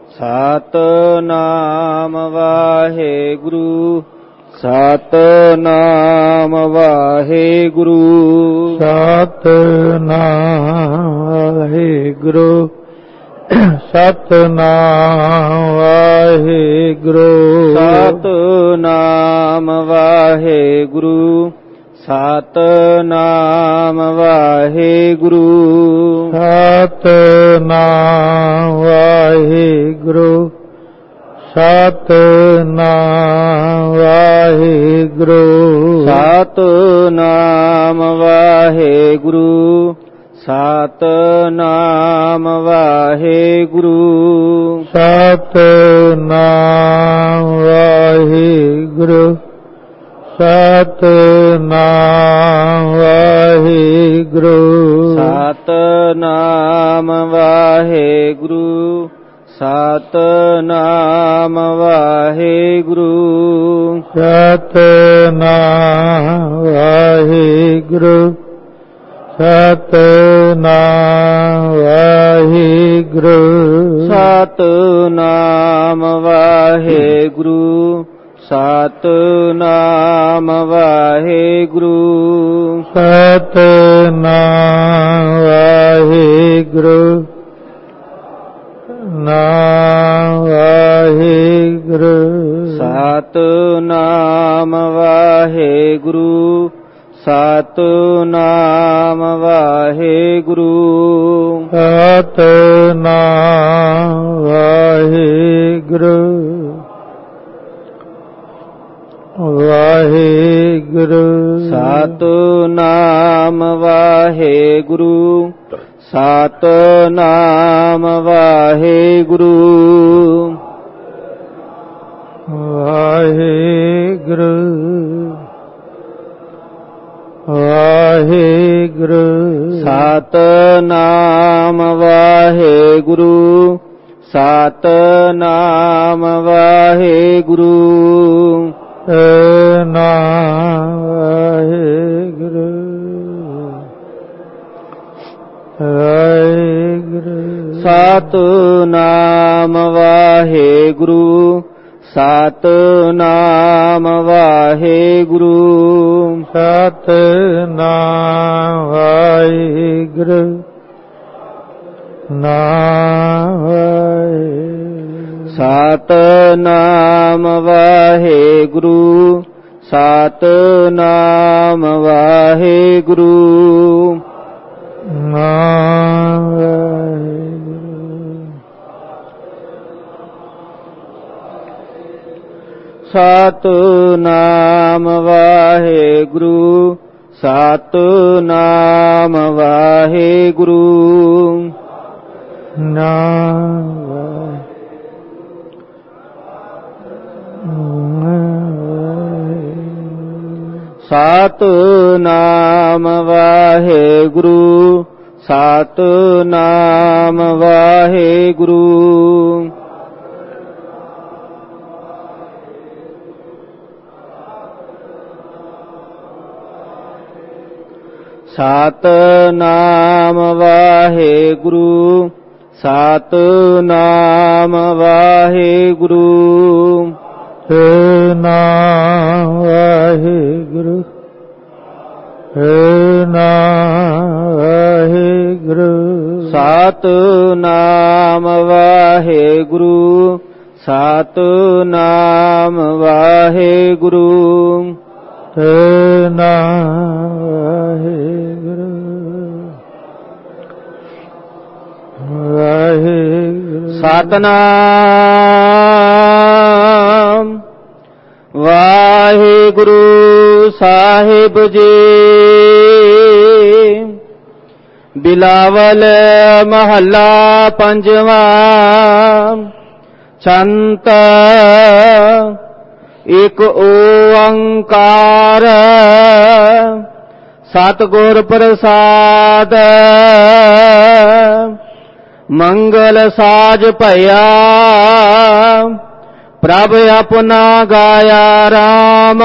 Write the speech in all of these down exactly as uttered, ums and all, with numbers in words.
ਸਤਿਨਾਮ ਵਾਹਿਗੁਰੂ ਸਤਿਨਾਮ ਵਾਹਿਗੁਰੂ ਸਤਿਨਾਮ ਵਾਹਿਗੁਰੂ ਸਤਿਨਾਮ ਵਾਹਿਗੁਰੂ ਸਤਿਨਾਮ ਵਾਹਿਗੁਰੂ ਸਤਿਨਾਮ ਵਾਹਿਗੁਰੂ ਸਤਿਨਾਮ ਵਾਹਿਗੁਰੂ ਸਤਿਨਾਮ ਵਾਹਿਗੁਰੂ ਸਤਿਨਾਮ ਵਾਹਿਗੁਰੂ ਸਤਿਨਾਮ ਵਾਹਿਗੁਰੂ ਸਤਿਨਾਮ ਵਾਹਿਗੁਰੂ ਸਤਿਨਾਮ ਵਾਹਿਗੁਰੂ ਸਤਿਨਾਮ ਵਾਹਿਗੁਰੂ ਸਤਿਨਾਮ ਵਾਹਿਗੁਰੂ ਸਤਿਨਾਮ ਵਾਹਿਗੁਰੂ ਸਤਿਨਾਮ ਵਾਹਿਗੁਰੂ ਸਤਿਨਾਮ ਵਾਹਿਗੁਰੂ ਸਤਿਨਾਮ ਵਾਹਿਗੁਰੂ ਸਤਿਨਾਮ ਵਾਹਿਗੁਰੂ ਨਾਮ ਵਾਹਿਗੁਰੂ ਸਤਿਨਾਮ ਵਾਹਿਗੁਰੂ ਸਤਿਨਾਮ ਵਾਹਿਗੁਰੂ ਸਤਿਨਾਮ ਵਾਹਿਗੁਰੂ ਵਾਹਿਗੁਰੂ ਸਤਿਨਾਮ ਵਾਹਿਗੁਰੂ ਸਤਿਨਾਮ ਵਾਹਿਗੁਰੂ ਵਾਹਿਗੁਰੂ ਵਾਹਿਗੁਰੂ ਸਤਿਨਾਮ ਵਾਹਿਗੁਰੂ ਸਤਿਨਾਮ ਵਾਹਿਗੁਰੂ ਸਤਿਨਾਮ ਵਾਹਿਗੁਰੂ ਵਾਹਿਗੁਰੂ ਸਤਿਨਾਮ ਵਾਹਿਗੁਰੂ ਸਤਿਨਾਮ ਵਾਹਿਗੁਰੂ ਸਤਿਨਾਮ ਵਾਹਿਗੁਰੂ ਨਾਮ ਸਤਿਨਾਮ ਵਾਹਿਗੁਰੂ ਸਤਿਨਾਮ ਵਾਹਿਗੁਰੂ ਨਾਮ ਵਾਹਿਗੁਰੂ ਸਤਿਨਾਮ ਵਾਹਿਗੁਰੂ ਸਤਿਨਾਮ ਵਾਹਿਗੁਰੂ ਨਾਮ ਸਤਿਨਾਮ ਵਾਹਿਗੁਰੂ ਸਤਿਨਾਮ ਵਾਹਿਗੁਰੂ ਸਤਿਨਾਮ ਵਾਹਿਗੁਰੂ ਸਤਿਨਾਮ ਵਾਹਿਗੁਰੂ ਸਤਿਨਾਮ ਵਾਹਿਗੁਰੂ ਸਤਿਨਾਮ ਵਾਹਿਗੁਰੂ ਸਤਿਨਾਮ ਵਾਹਿਗੁਰੂ ਸਤਿਨਾਮ ਵਾਹਿਗੁਰੂ ਵਾਹਿਗੁਰੂ ਸਤਿਨਾਮ ਵਾਹਿਗੁਰੂ ਸਾਹਿਬ ਜੀ ਬਿਲਾਵਲ ਮਹੱਲਾ ਪੰਜਵਾਂ ਛੰਤ ਇਕ ਓੰਕਾਰ ਸਤਿਗੁਰ ਪ੍ਰਸਾਦ ਮੰਗਲ ਸਾਜ ਭਇਆ ਪ੍ਰਭ ਆਪਣਾ ਗਾਇਆ ਰਾਮ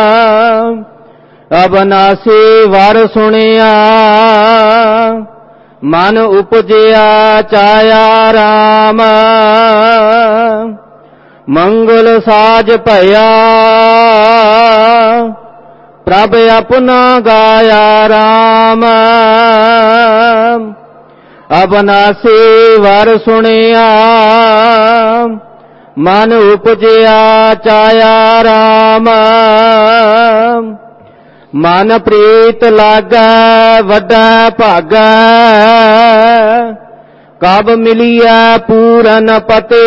ਅਬਨਾਸੀ ਵਰ ਸੁਣਿਆ ਮਨ ਉਪਜਿਆ ਚਾਇਆ ਰਾਮ ਮੰਗਲ ਸਾਜ ਭਇਆ ਪ੍ਰਭ ਆਪਣਾ ਗਾਇਆ ਰਾਮ ਅਬਨਾਸੀ ਵਰ ਸੁਣਿਆ ਮਨ ਉਪਜਿਆ ਚਾਇਆ ਰਾਮ ਮਨ ਪ੍ਰੀਤ ਲਾਗੈ ਵੱਡਾ ਭਾਗੈ ਕਬ ਮਿਲਿਆ ਪੂਰਨ ਪਤੇ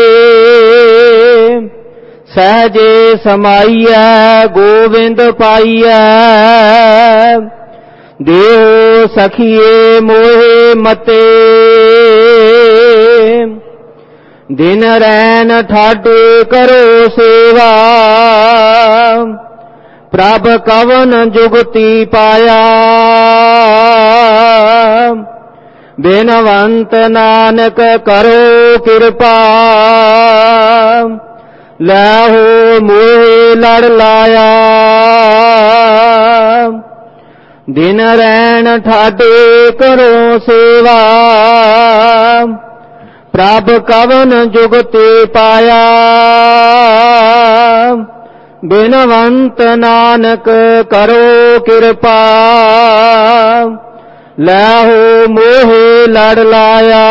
ਸਹਜੇ ਸਮਾਈਐ ਗੋਵਿੰਦ ਪਾਈਐ ਦੇਹੁ ਸਖੀਏ ਮੋਹਿ ਮਤੇ ਦਿਨ ਰੈਨ ਠਾਡੇ ਕਰੋ ਸੇਵਾ ਪ੍ਰਭ ਕਵਨ ਜੁਗਤੀ ਪਾਇਆ ਬੇਨਵੰਤ ਨਾਨਕ ਕਰੋ ਕਿਰਪਾ ਲੈਹੋ ਮੋਹਿ ਲੜ ਲਾਇਆ ਦਿਨ ਰੈਣ ਠਾਡੇ ਕਰੋ ਸੇਵਾ ਪ੍ਰਭ ਕਵਨ ਜੁਗਤੀ ਪਾਇਆ ਬਿਨਵੰਤ ਨਾਨਕ ਕਰੋ ਕਿਰਪਾ ਲੈਹੋ ਮੋਹਿ ਲੜ ਲਾਇਆ।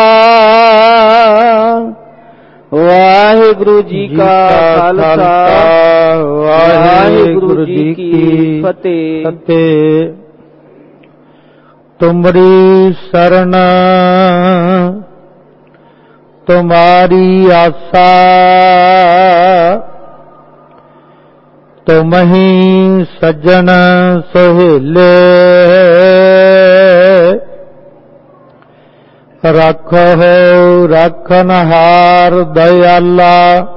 ਵਾਹਿਗੁਰੂ ਜੀ ਕਾ ਖਾਲਸਾ ਵਾਹਿਗੁਰੂ ਜੀ ਕੀ ਫਤਿਹ। ਤੁਮਰੀ ਸਰਣ ਤੁਮਾਰੀ ਆਸਾ ਤੁਮਹੀ ਸੱਜਣ ਸੋਹਿਲੇ ਰੱਖੋ ਰੱਖਨਹਾਰ ਦਇਆਲਾ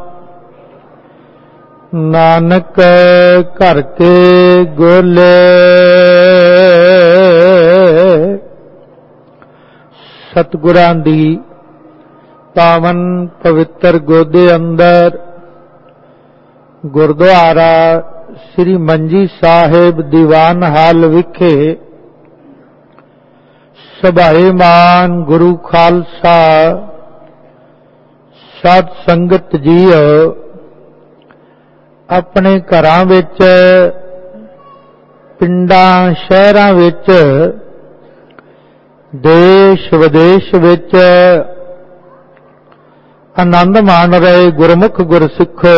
ਨਾਨਕ ਘਰ ਕੇ ਗੋਲੇ ਸਤਿਗੁਰਾਂ ਦੀ ਪਾਵਨ ਪਵਿੱਤਰ ਗੋਦੇ ਅੰਦਰ ਗੁਰਦੁਆਰਾ ਸ੍ਰੀ ਮੰਜੀ ਸਾਹਿਬ ਦੀਵਾਨ ਹਾਲ ਵਿਖੇ ਸਭਾਏਮਾਨ ਗੁਰੂ ਖਾਲਸਾ ਸਾਧ ਸੰਗਤ ਜੀਓ ਆਪਣੇ ਘਰਾਂ ਵਿੱਚ ਪਿੰਡਾਂ ਸ਼ਹਿਰਾਂ ਵਿੱਚ ਦੇਸ਼ ਵਿਦੇਸ਼ ਵਿੱਚ ਆਨੰਦ ਮਾਣ ਰਹੇ ਗੁਰਮੁਖ ਗੁਰਸਿੱਖੋ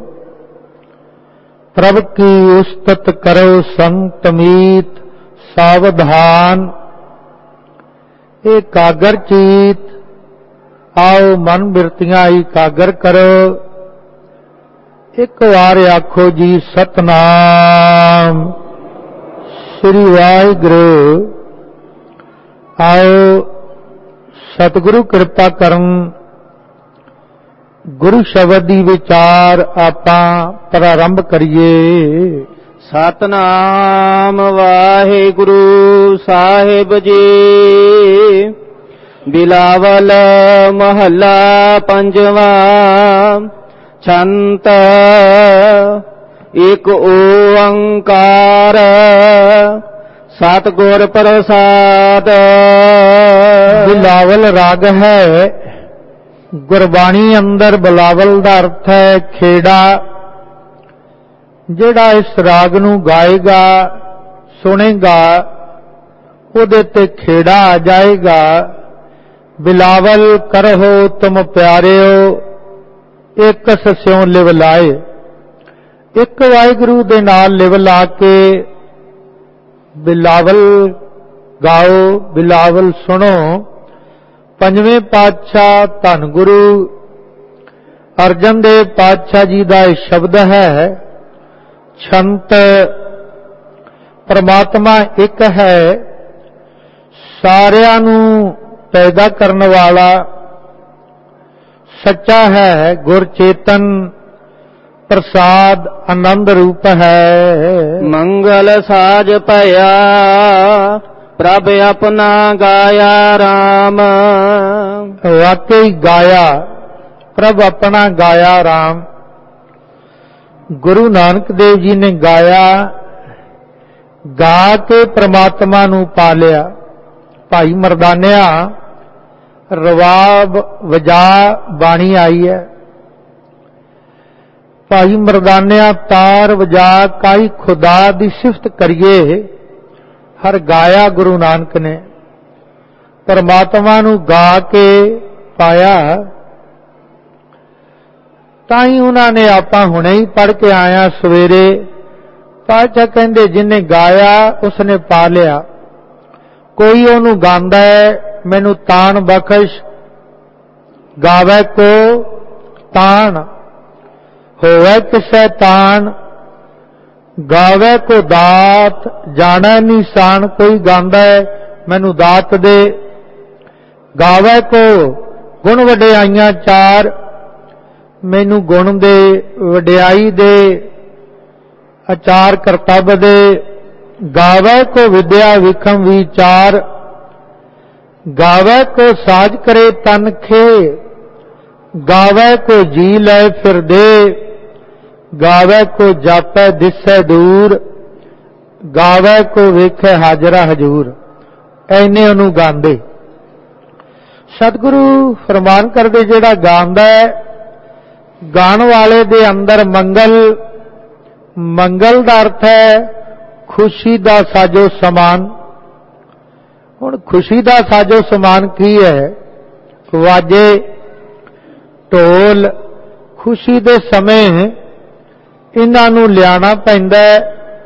ਪ੍ਰਭ ਕੀ ਉਸਤਤ ਕਰੋ ਸੰਤ ਮੀਤ ਸਾਵਧਾਨ ਇਹ ਕਾਗਰ ਚੀਤ ਆਓ ਮਨ ਬਿਰਤੀਆਂ ਇਕਾਗਰ ਕਰੋ ਇੱਕ ਵਾਰ ਆਖੋ ਜੀ ਸਤਨਾਮ ਸ੍ਰੀ ਵਾਹਿਗੁਰੂ। ਆਓ ਸਤਿਗੁਰੂ ਕਿਰਪਾ ਕਰਨ ਗੁਰੂ ਸ਼ਬਦ ਦੀ ਵਿਚਾਰ ਆਪਾਂ ਪ੍ਰਾਰੰਭ ਕਰੀਏ। ਸਤਨਾਮ ਵਾਹਿਗੁਰੂ ਸਾਹਿਬ ਜੀ। ਬਿਲਾਵਲ ਮਹੱਲਾ ਪੰਜਵਾ। ਛੰਤ ਇਕ ਓੰਕਾਰ ਸਤਿਗੁਰ ਪ੍ਰਸਾਦ। ਬਿਲਾਵਲ ਰਾਗ ਹੈ। ਗੁਰਬਾਣੀ ਅੰਦਰ ਬਿਲਾਵਲ ਦਾ ਅਰਥ ਹੈ ਖੇੜਾ। ਜਿਹੜਾ ਇਸ ਰਾਗ ਨੂੰ ਗਾਏਗਾ ਸੁਣੇਗਾ ਉਹਦੇ ਤੇ ਖੇੜਾ ਆ ਜਾਏਗਾ। ਬਿਲਾਵਲ ਕਰਹੁ ਤੁਮ ਪਿਆਰਿਓ ਇੱਕ ਸਸਿਉ ਲਿਵ ਲਾਏ। ਇੱਕ ਵਾਹਿਗੁਰੂ ਦੇ ਨਾਲ ਲਿਵ ਲਾ ਕੇ ਬਿਲਾਵਲ ਗਾਓ ਬਿਲਾਵਲ ਸੁਣੋ। ਪੰਜਵੇਂ ਪਾਤਸ਼ਾਹ ਧੰਨ ਗੁਰੂ ਅਰਜਨ ਦੇਵ ਪਾਤਸ਼ਾਹ ਜੀ ਦਾ ਇਹ ਸ਼ਬਦ ਹੈ। ਛੰਤ ਪਰਮਾਤਮਾ ਇੱਕ ਹੈ, ਸਾਰਿਆਂ ਨੂੰ ਪੈਦਾ ਕਰਨ ਵਾਲਾ ਸੱਚਾ ਹੈ, ਗੁਰ ਚੇਤਨ ਪ੍ਰਸਾਦ ਆਨੰਦ ਰੂਪ ਹੈ। ਮੰਗਲ ਸਾਜ ਭਇਆ ਪ੍ਰਭ ਆਪਣਾ ਗਾਇਆ ਰਾਮ। ਵਾਕਈ ਗਾਇਆ ਪ੍ਰਭ ਆਪਣਾ ਗਾਇਆ ਰਾਮ। ਗੁਰੂ ਨਾਨਕ ਦੇਵ ਜੀ ਨੇ ਗਾਇਆ, ਗਾ ਕੇ ਪ੍ਰਮਾਤਮਾ ਨੂੰ ਪਾ ਲਿਆ। ਭਾਈ ਮਰਦਾਨਿਆ ਰਵਾਬ ਵਜਾ ਬਾਣੀ ਆਈ ਹੈ। ਭਾਈ ਮਰਦਾਨਿਆ ਤਾਰ ਵਜਾ ਕਾਈ ਖੁਦਾ ਦੀ ਸਿਫਤ ਕਰੀਏ ਹਰ ਗਾਇਆ ਗੁਰੂ ਨਾਨਕ ਨੇ। ਪਰਮਾਤਮਾ ਨੂੰ ਗਾ ਕੇ ਪਾਇਆ। ਤਾਂ ਹੀ ਉਹਨਾਂ ਨੇ ਆਪਾਂ ਹੁਣੇ ਹੀ ਪੜ੍ਹ ਕੇ ਆਇਆ ਸਵੇਰੇ ਪਾਤਸ਼ਾਹ ਕਹਿੰਦੇ ਜਿਹਨੇ ਗਾਇਆ ਉਸਨੇ ਪਾ ਲਿਆ। ਕੋਈ ਉਹਨੂੰ ਗਾਉਂਦਾ ਹੈ ਮੈਨੂੰ ਤਾਣ ਬਖਸ਼, ਗਾਵੇ ਕੋ ਤਾਣ ਹੋਵੇ ਕਿਸੈ ਤਾਣ, ਗਾਵੇ ਕੋ ਦਾਤ ਜਾਣੈ ਨਿਸ਼ਾਨ। ਕੋਈ ਗਾਉਂਦਾ ਹੈ ਮੈਨੂੰ ਦਾਤ ਦੇ, ਗਾਵੇ ਕੋ ਗੁਣ ਵਡਿਆਈਆਂ ਚਾਰ, ਮੈਨੂੰ ਗੁਣ ਦੇ ਵਡਿਆਈ ਦੇ ਆਚਾਰ ਕਰਤੱਵ ਦੇ, ਗਾਵੇ ਕੋ ਵਿਦਿਆ ਵਿਖਮ ਵਿਚਾਰ, ਗਾਵੇ ਕੋ ਸਾਜ ਕਰੇ ਤਨ ਖੇ, ਗਾਵੇ ਕੋ ਜੀ ਲੈ ਫਿਰਦੇ, ਗਾਵੇ ਕੋ ਜਾਪੈ ਦਿਸੈ ਦੂਰ, ਗਾਵੇ ਕੋ ਵੇਖੈ ਹਾਜ਼ਰਾ ਹਜੂਰ। ਐਨੇ ਉਹਨੂੰ ਗਾਉਂਦੇ। ਸਤਿਗੁਰੂ ਫਰਮਾਨ ਕਰਦੇ ਜਿਹੜਾ ਗਾਉਂਦਾ ਹੈ ਗਾਣ ਵਾਲੇ ਦੇ ਅੰਦਰ ਮੰਗਲ, ਮੰਗਲ ਦਾ ਅਰਥ ਹੈ ਖੁਸ਼ੀ ਦਾ ਸਾਜੋ ਸਮਾਨ। ਹੁਣ ਖੁਸ਼ੀ ਦਾ ਸਾਜੋ ਸਮਾਨ ਕੀ ਹੈ? ਵਾਜੇ ਢੋਲ। ਖੁਸ਼ੀ ਦੇ ਸਮੇਂ ਇਹਨਾਂ ਨੂੰ ਲਿਆਣਾ ਪੈਂਦਾ ਹੈ।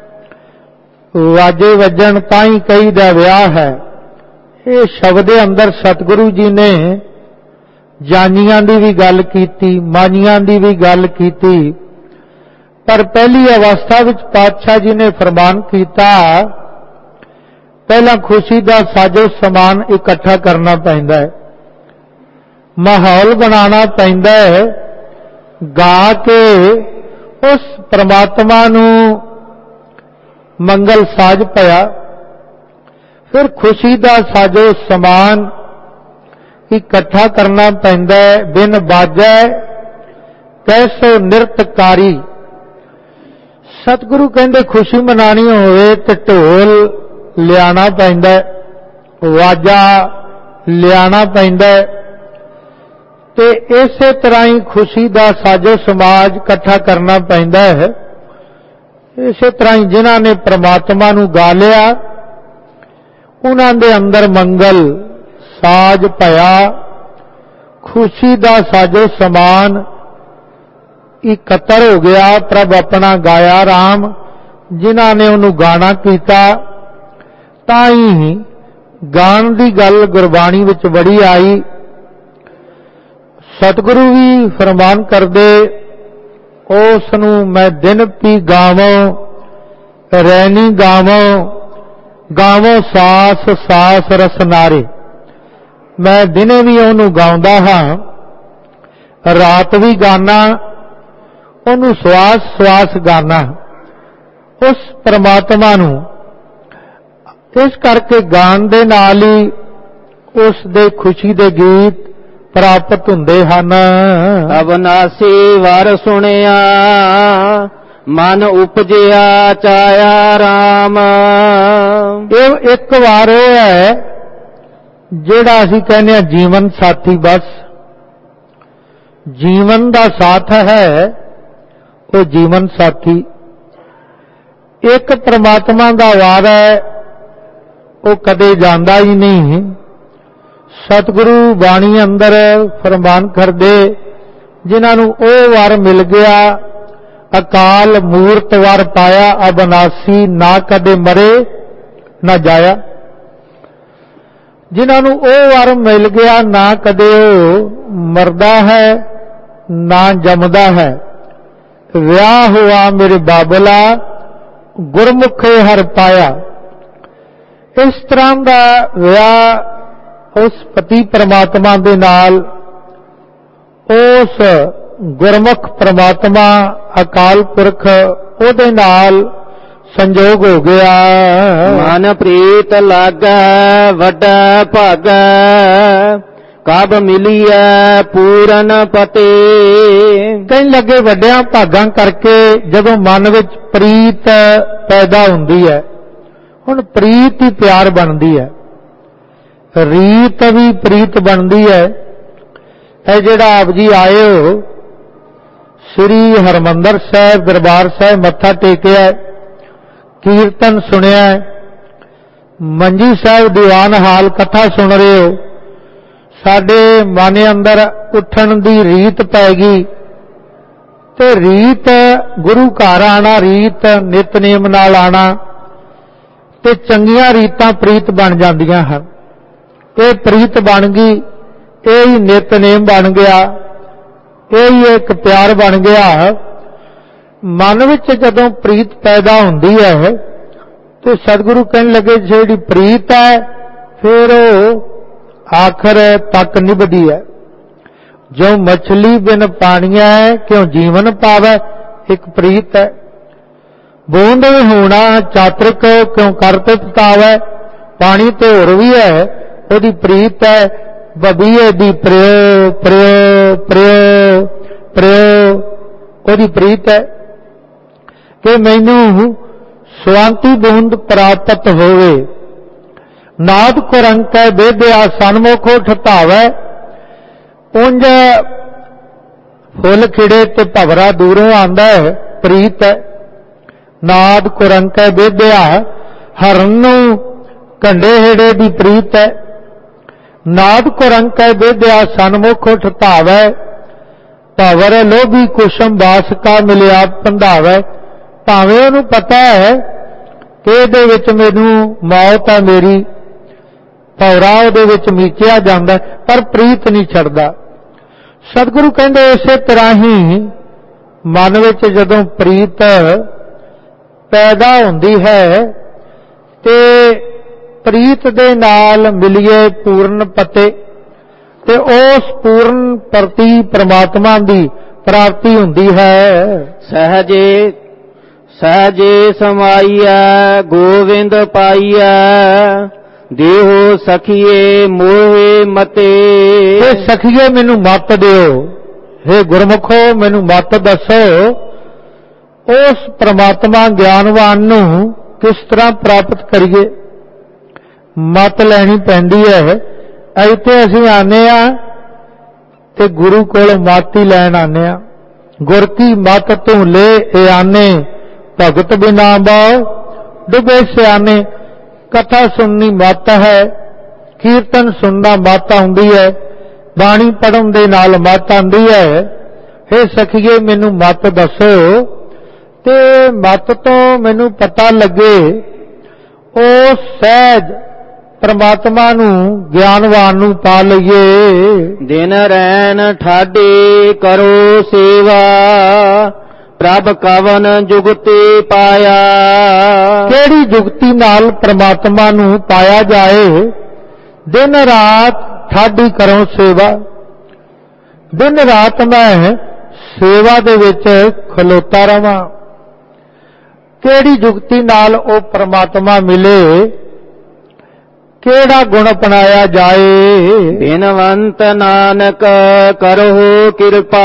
ਵਾਜੇ ਵੱਜਣ ਤਾਂ ਹੀ ਕਹੀਦਾ ਵਿਆਹ ਹੈ। ਇਹ ਸ਼ਬਦ ਦੇ ਅੰਦਰ ਸਤਿਗੁਰੂ ਜੀ ਨੇ ਜਾਨੀਆਂ ਦੀ ਵੀ ਗੱਲ ਕੀਤੀ, ਮਾਨੀਆਂ ਦੀ ਵੀ ਗੱਲ ਕੀਤੀ। ਪਰ ਪਹਿਲੀ ਅਵਸਥਾ ਵਿੱਚ ਪਾਤਸ਼ਾਹ ਜੀ ਨੇ ਫਰਮਾਨ ਕੀਤਾ ਪਹਿਲਾਂ ਖੁਸ਼ੀ ਦਾ ਸਾਜੋ ਸਮਾਨ ਇਕੱਠਾ ਕਰਨਾ ਪੈਂਦਾ ਹੈ, ਮਾਹੌਲ ਬਣਾਉਣਾ ਪੈਂਦਾ ਹੈ। ਗਾ ਕੇ ਉਸ ਪ੍ਰਮਾਤਮਾ ਨੂੰ ਮੰਗਲ ਸਾਜ ਪਿਆ। ਫਿਰ ਖੁਸ਼ੀ ਦਾ ਸਾਜੋ ਸਮਾਨ ਇਕੱਠਾ ਕਰਨਾ ਪੈਂਦਾ ਹੈ। ਬਿਨ ਬਾਜੈ ਕੈਸੋ ਨਿਰਤਕਾਰੀ। ਸਤਿਗੁਰੂ ਕਹਿੰਦੇ ਖੁਸ਼ੀ ਮਨਾਣੀ ਹੋਵੇ ਤੇ ਢੋਲ ਲਿਆਣਾ ਪੈਂਦਾ, ਵਾਜਾ ਲਿਆਣਾ ਪੈਂਦਾ, ਤੇ ਇਸੇ ਤਰ੍ਹਾਂ ਹੀ ਖੁਸ਼ੀ ਦਾ ਸਾਜੋ ਸਮਾਜ ਇਕੱਠਾ ਕਰਨਾ ਪੈਂਦਾ ਹੈ। ਇਸੇ ਤਰ੍ਹਾਂ ਹੀ ਜਿਨ੍ਹਾਂ ਨੇ ਪ੍ਰਮਾਤਮਾ ਨੂੰ ਗਾ ਲਿਆ ਉਹਨਾਂ ਦੇ ਅੰਦਰ ਮੰਗਲ ਸਾਜ ਭਇਆ, ਖੁਸ਼ੀ ਦਾ ਸਾਜੋ ਸਮਾਨ ਇਕੱਤਰ ਹੋ ਗਿਆ। ਪ੍ਰਭ ਆਪਣਾ ਗਾਇਆ ਰਾਮ, ਜਿਨ੍ਹਾਂ ਨੇ ਉਹਨੂੰ ਗਾਣਾ ਕੀਤਾ। ਤਾਂ ਹੀ ਗਾਣ ਦੀ ਗੱਲ ਗੁਰਬਾਣੀ ਵਿੱਚ ਬੜੀ ਆਈ। ਸਤਿਗੁਰੂ ਵੀ ਫਰਮਾਨ ਕਰਦੇ ਉਸ ਨੂੰ ਮੈਂ ਦਿਨ ਪੀ ਗਾਵੋਂ ਰੈਣੀ ਗਾਵੋਂ, ਗਾਵੋਂ ਸਾਸ ਸਾਸ ਰਸਨਾਰੇ। ਮੈਂ ਦਿਨੇ ਵੀ ਉਹਨੂੰ ਗਾਉਂਦਾ ਹਾਂ, ਰਾਤ ਵੀ ਗਾਣਾ, ਉਹਨੂੰ ਸਵਾਸ ਸਵਾਸ ਗਾਣਾ ਉਸ ਪ੍ਰਮਾਤਮਾ ਨੂੰ। ਇਸ ਕਰਕੇ ਗਾਣ ਦੇ ਨਾਲ ਹੀ ਉਸ ਦੇ ਖੁਸ਼ੀ ਦੇ ਗੀਤ ਪ੍ਰਾਪਤ ਹੁੰਦੇ ਹਨ। ਅਬਨਾਸੀ ਵਰ ਸੁਣਿਆ ਮਨ ਉਪਜਿਆ ਚਾਇਆ ਰਾਮ। ਇਹ ਇੱਕ ਵਾਰ ਉਹ ਹੈ ਜਿਹੜਾ ਅਸੀਂ ਕਹਿੰਦੇ ਹਾਂ ਜੀਵਨ ਸਾਥੀ। ਬਸ ਜੀਵਨ ਦਾ ਸਾਥ ਹੈ ਉਹ ਜੀਵਨ ਸਾਥੀ। ਇੱਕ ਪ੍ਰਮਾਤਮਾ ਦਾ ਵਾਰ ਹੈ ਉਹ ਕਦੇ ਜਾਂਦਾ ਹੀ ਨਹੀਂ। ਸਤਿਗੁਰੂ ਬਾਣੀ ਅੰਦਰ ਫਰਮਾਨ ਕਰਦੇ ਜਿਨ੍ਹਾਂ ਨੂੰ ਉਹ ਵਰ ਮਿਲ ਗਿਆ, ਅਕਾਲ ਮੂਰਤ ਵਰ ਪਾਇਆ, ਅਬਨਾਸੀ ਨਾ ਕਦੇ ਮਰੇ ਨਾ ਜਾਇਆ। ਜਿਨ੍ਹਾਂ ਨੂੰ ਉਹ ਵਰ ਮਿਲ ਗਿਆ ਨਾ ਕਦੇ ਉਹ ਮਰਦਾ ਹੈ ਨਾ ਜੰਮਦਾ ਹੈ। ਵਿਆਹ ਹੋਆ ਮੇਰੇ ਬਾਬਲਾ ਗੁਰਮੁਖੇ ਹਰ ਪਾਇਆ। ਇਸ ਤਰ੍ਹਾਂ ਦਾ ਵਿਆਹ ਉਸ ਪਤੀ ਪ੍ਰਮਾਤਮਾ ਦੇ ਨਾਲ, ਉਸ ਗੁਰਮੁਖ ਪ੍ਰਮਾਤਮਾ ਅਕਾਲ ਪੁਰਖ ਉਹਦੇ ਨਾਲ ਸੰਜੋਗ ਹੋ ਗਿਆ। ਮਨ ਪ੍ਰੀਤ ਲਾਗੈ ਵੱਡਾ ਭਾਗੈ, ਕਬ ਮਿਲੀਐ ਪੂਰਨ ਪਤੇ। ਕਹਿਣ ਲੱਗੇ ਵੱਡਿਆਂ ਭਾਗਾਂ ਕਰਕੇ ਜਦੋਂ ਮਨ ਵਿੱਚ ਪ੍ਰੀਤ ਪੈਦਾ ਹੁੰਦੀ ਹੈ, ਹੁਣ ਪ੍ਰੀਤ ਹੀ ਪਿਆਰ ਬਣਦੀ ਹੈ। ਰੀਤ ਵੀ ਪ੍ਰੀਤ ਬਣਦੀ ਹੈ। ਇਹ ਜਿਹੜਾ ਆਪ ਜੀ ਆਏ ਹੋ ਸ੍ਰੀ ਹਰਿਮੰਦਰ ਸਾਹਿਬ ਦਰਬਾਰ ਸਾਹਿਬ ਮੱਥਾ ਟੇਕਿਆ, ਕੀਰਤਨ ਸੁਣਿਆ, ਮੰਜੀ ਸਾਹਿਬ ਦੀਵਾਨ ਹਾਲ ਕਥਾ ਸੁਣ ਰਹੇ ਹੋ, ਸਾਡੇ ਮਨ ਅੰਦਰ ਉੱਠਣ ਦੀ ਰੀਤ ਪੈ ਗਈ। ਤੇ ਰੀਤ ਗੁਰੂ ਘਰ ਆਣਾ, ਰੀਤ ਨਿਤਨੇਮ ਨਾਲ ਆਣਾ ਤੇ ਚੰਗੀਆਂ ਰੀਤਾਂ ਪ੍ਰੀਤ ਬਣ ਜਾਂਦੀਆਂ ਹਨ। ਇਹ ਪ੍ਰੀਤ ਬਣ ਗਈ, ਇਹ ਹੀ ਨਿਤਨੇਮ ਬਣ ਗਿਆ, ਇਹ ਹੀ ਇੱਕ ਪਿਆਰ ਬਣ ਗਿਆ। ਮਨ ਵਿੱਚ ਜਦੋਂ ਪ੍ਰੀਤ ਪੈਦਾ ਹੁੰਦੀ ਹੈ ਤੇ ਸਤਿਗੁਰੂ ਕਹਿਣ ਲੱਗੇ ਜਿਹੜੀ ਪ੍ਰੀਤ ਹੈ ਫਿਰ ਉਹ ਆਖਰ ਤੱਕ ਨਿਭਦੀ ਹੈ। ਜੋ ਮਛਲੀ ਬਿਨ ਪਾਣੀਆਂ ਹੈ ਕਿਉਂ ਜੀਵਨ ਪਾਵੈ, ਇੱਕ ਪ੍ਰੀਤ ਹੈ। ਬੂੰਦ ਹੋਣਾ ਚਾਤਰਿਕ ਕਿਉਂ ਕਰਤੇ ਪਤਾਵੈ, ਪਾਣੀ ਤੇ ਹੋਰ ਵੀ ਹੈ, ਉਹਦੀ ਪ੍ਰੀਤ ਹੈ। ਬਬੀਏ ਦੀ ਪ੍ਰਿਓ ਪ੍ਰਿਓ ਪ੍ਰਿਓ ਪ੍ਰਿਓ, ਉਹਦੀ ਪ੍ਰੀਤ ਹੈ ਕਿ ਮੈਨੂੰ ਸਵਾਂਤੀ ਬੂੰਦ ਪ੍ਰਾਪਤ ਹੋਵੇ। ਨਾਦ ਕੁਰੰਕੈ ਬੇਦਿਆ ਸਨਮੁਖੋ ਠਤਾਵੈ, ਉਂਝ ਫੁੱਲ ਖਿੜੇ ਤੇ ਭਵਰਾ ਦੂਰੋਂ ਆਂਦਾ ਹੈ, ਪ੍ਰੀਤ ਹੈ। ਨਾਦ ਕੁਰੰਕੈ ਬੇਦਿਆ ਹਰਨ ਨੂੰ ਕੰਡੇ ਹੇੜੇ ਦੀ ਪ੍ਰੀਤ ਹੈ। ਨਾਦ ਕੁਰੰਕੈ ਬੇਦਿਆ ਸਨਮੁਖੋ ਠਤਾਵੈ, ਭਵਰ ਲੋਭੀ ਕੁਸ਼ਮ ਬਾਸਕਾ ਮਿਲਿਆ ਪੰਧਾਵੈ। ਭਾਵੇਂ ਉਹਨੂੰ ਪਤਾ ਹੈ ਕਿ ਇਹਦੇ ਵਿੱਚ ਮੈਨੂੰ ਮੌਤ ਹੈ ਮੇਰੀ, ਭਵਰਾ ਉਹਦੇ ਵਿੱਚ ਮੀਚਿਆ ਜਾਂਦਾ, ਪਰ ਪ੍ਰੀਤ ਨਹੀਂ ਛੱਡਦਾ। ਸਤਿਗੁਰੂ ਕਹਿੰਦੇ ਇਸੇ ਤਰ੍ਹਾਂ ਹੀ ਮਨ ਵਿੱਚ ਜਦੋਂ ਪ੍ਰੀਤ ਪੈਦਾ ਹੁੰਦੀ ਹੈ ਤੇ ਪ੍ਰੀਤ ਦੇ ਨਾਲ ਮਿਲੀਏ ਪੂਰਨ ਪਤੇ ਤੇ ਉਸ ਪੂਰਨ ਪ੍ਰਤੀ ਪ੍ਰਮਾਤਮਾ ਦੀ ਪ੍ਰਾਪਤੀ ਹੁੰਦੀ ਹੈ। ਸਹਜੇ ਸਹਜੇ ਸਮਾਈਐ ਗੋਵਿੰਦ ਪਾਈਐ, ਦੇਹੋ ਸਖੀਏ ਮੋਹੇ ਮਤੇ। हे ਸਖੀਏ ਮੈਨੂੰ ਮੱਤ ਦਿਓ, हे ਗੁਰਮੁਖੋ ਮੈਨੂੰ ਮੱਤ ਦੱਸੋ, ਉਸ ਪ੍ਰਮਾਤਮਾ ਗਿਆਨਵਾਨ ਨੂੰ ਕਿਸ ਤਰ੍ਹਾਂ ਪ੍ਰਾਪਤ ਕਰੀਏ। ਮੱਤ ਲੈਣੀ ਪੈਂਦੀ ਹੈ। ਇੱਥੇ ਅਸੀਂ ਆਨੇ ਆ ਤੇ ਗੁਰੂ ਕੋਲ ਮੱਤ ਹੀ ਲੈਣ ਆਨੇ ਆ। ਗੁਰ ਕੀ ਮੱਤ ਤੂੰ ਲੈ ਏ ਆਨੇ, ਭਗਤ ਬਿਨਾ ਬਾਉ ਡੁਬੇ ਸਿਆਨੇ। ਕਥਾ ਸੁਣਨੀ ਮੱਤ ਹੈ, ਕੀਰਤਨ ਸੁਣਨਾ ਮੱਤ ਆਉਂਦੀ ਹੈ, ਬਾਣੀ ਪੜ੍ਹਨ ਦੇ ਨਾਲ ਮੱਤ ਆਉਂਦੀ ਹੈ। हे ਸਖੀਏ ਮੈਨੂੰ ਮੱਤ ਦੱਸੋ ਤੇ ਮੱਤ ਤੋਂ ਮੈਨੂੰ ਪਤਾ ਲੱਗੇ ਉਹ ਸਹਿਜ ਪ੍ਰਮਾਤਮਾ ਨੂੰ ਗਿਆਨਵਾਨ ਨੂੰ ਪਾ ਲਈਏ। ਦਿਨ ਰੈਣ ਠਾਡੇ ਕਰੋ ਸੇਵਾ, ਪ੍ਰਭ ਕਵਨ ਜੁਗਤੀ ਪਾਇਆ। ਕਿਹੜੀ ਜੁਗਤੀ ਨਾਲ ਪ੍ਰਮਾਤਮਾ ਨੂੰ ਪਾਇਆ ਜਾਏ। ਦਿਨ ਰਾਤ ਠਾਡੀ ਕਰੋ ਸੇਵਾ, ਦਿਨ ਰਾਤ ਮੈਂ ਸੇਵਾ ਦੇ ਵਿੱਚ ਖਲੋਤਾ ਰਵਾਂ। ਕਿਹੜੀ ਜੁਗਤੀ ਨਾਲ ਉਹ ਪ੍ਰਮਾਤਮਾ ਮਿਲੇ, ਕਿਹੜਾ ਗੁਣ ਅਪਣਾਇਆ ਜਾਏ। ਬਿਨਵੰਤ ਨਾਨਕ ਕਰਹੁ ਕਿਰਪਾ,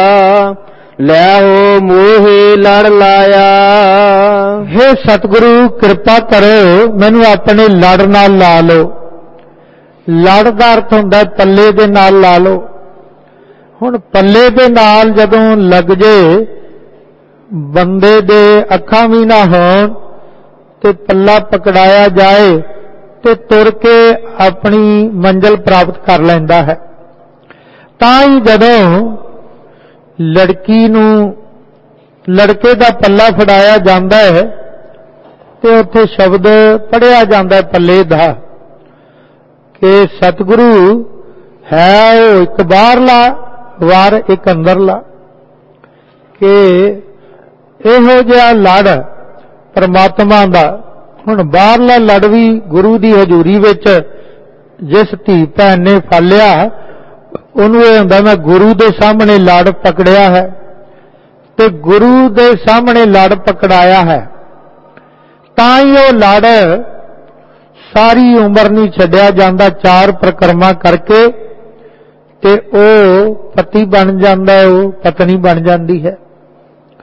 ਲੈਓ ਮੋਹੇ ਲੜ ਲਾਇਆ। हे ਸਤਿਗੁਰੂ ਕਿਰਪਾ ਕਰੋ ਮੈਨੂੰ ਆਪਣੇ ਲੜ ਨਾਲ ਲਾ ਲਓ। ਲੜ ਦਾ ਅਰਥ ਹੁੰਦਾ ਪੱਲੇ ਦੇ ਨਾਲ ਲਾ ਲਓ। ਹੁਣ ਪੱਲੇ ਦੇ ਨਾਲ ਜਦੋਂ ਲੱਗ ਜੇ, ਬੰਦੇ ਦੇ ਅੱਖਾਂ ਵੀ ਨਾ ਹੋਣ ਤੇ ਪੱਲਾ ਪਕੜਾਇਆ ਜਾਏ ਤੇ ਤੁਰ ਕੇ ਆਪਣੀ ਮੰਜ਼ਿਲ ਪ੍ਰਾਪਤ ਕਰ ਲੈਂਦਾ ਹੈ। ਤਾਂ ਹੀ ਜਦੋਂ ਲੜਕੀ ਨੂੰ ਲੜਕੇ ਦਾ ਪੱਲਾ ਫੜਾਇਆ ਜਾਂਦਾ ਹੈ ਤੇ ਉੱਥੇ ਸ਼ਬਦ ਪੜਿਆ ਜਾਂਦਾ ਪੱਲੇ ਦਾ ਕਿ ਸਤਿਗੁਰੂ ਹੈ ਉਹ ਇੱਕ ਬਾਹਰਲਾ ਵਾਰ ਇੱਕ ਅੰਦਰਲਾ, ਕਿ ਇਹੋ ਜਿਹਾ ਲੜ ਪ੍ਰਮਾਤਮਾ ਦਾ। ਹੁਣ ਬਾਹਰਲਾ ਲੜ ਵੀ ਗੁਰੂ ਦੀ ਹਜ਼ੂਰੀ ਵਿੱਚ ਜਿਸ ਧੀ ਭੈਣ ਨੇ ਫਾਲਿਆ ਉਹਨੂੰ ਇਹ ਹੁੰਦਾ ਮੈਂ ਗੁਰੂ ਦੇ ਸਾਹਮਣੇ ਲੜ ਪਕੜਿਆ ਹੈ ਤੇ ਗੁਰੂ ਦੇ ਸਾਹਮਣੇ ਲੜ ਪਕੜਾਇਆ ਹੈ। ਤਾਂ ਹੀ ਉਹ ਲੜ ਸਾਰੀ ਉਮਰ ਨਹੀਂ ਛੱਡਿਆ ਜਾਂਦਾ। ਚਾਰ ਪ੍ਰਕਰਮਾਂ ਕਰਕੇ ਤੇ ਉਹ ਪਤੀ ਬਣ ਜਾਂਦਾ, ਉਹ ਪਤਨੀ ਬਣ ਜਾਂਦੀ ਹੈ।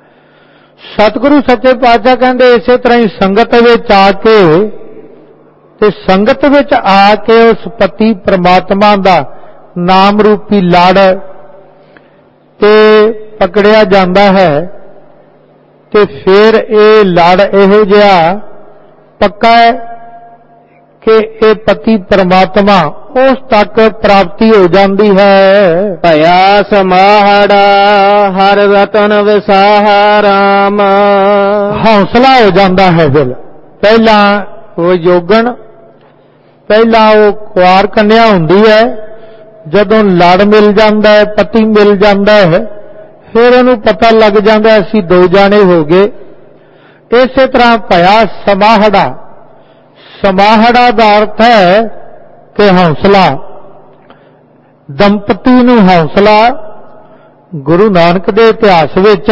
ਸਤਿਗੁਰੂ ਸੱਚੇ ਪਾਤਸ਼ਾਹ ਕਹਿੰਦੇ ਇਸੇ ਤਰ੍ਹਾਂ ਹੀ ਸੰਗਤ ਵਿੱਚ ਆ ਕੇ ਤੇ ਸੰਗਤ ਵਿੱਚ ਆ ਕੇ ਉਸ ਪਤੀ ਪ੍ਰਮਾਤਮਾ ਦਾ ਨਾਮ ਰੂਪੀ ਲੜ ਤੇ ਪਕੜਿਆ ਜਾਂਦਾ ਹੈ ਤੇ ਫਿਰ ਇਹ ਲੜ ਇਹੋ ਜਿਹਾ ਪੱਕਾ ਹੈ ਕਿ ਇਹ ਪਤੀ ਪ੍ਰਮਾਤਮਾ ਉਸ ਤੱਕ ਪ੍ਰਾਪਤੀ ਹੋ ਜਾਂਦੀ ਹੈ। ਭਇਆ ਸਮਾਹੜਾ ਹਰ ਰਤਨ ਵਿਸਾਹਾ ਰਾਮ। ਹੌਸਲਾ ਹੋ ਜਾਂਦਾ ਹੈ। ਫਿਰ ਪਹਿਲਾਂ ਉਹ ਯੋਗਣ, ਪਹਿਲਾਂ ਉਹ ਕੁਆਰ ਕੰਨਿਆ ਹੁੰਦੀ ਹੈ, ਜਦੋਂ ਲੜ ਮਿਲ ਜਾਂਦਾ ਹੈ, ਪਤੀ ਮਿਲ ਜਾਂਦਾ ਹੈ, ਫਿਰ ਉਹਨੂੰ ਪਤਾ ਲੱਗ ਜਾਂਦਾ ਅਸੀਂ ਦੋ ਜਾਣੇ ਹੋ ਗਏ। ਇਸੇ ਤਰ੍ਹਾਂ ਭਇਆ ਸਮਾਹੜਾ, ਸਮਾਹੜਾ ਦਾ ਅਰਥ ਹੈ ਕਿ ਹੌਸਲਾ, ਦੰਪਤੀ ਨੂੰ ਹੌਸਲਾ। ਗੁਰੂ ਨਾਨਕ ਦੇ ਇਤਿਹਾਸ ਵਿੱਚ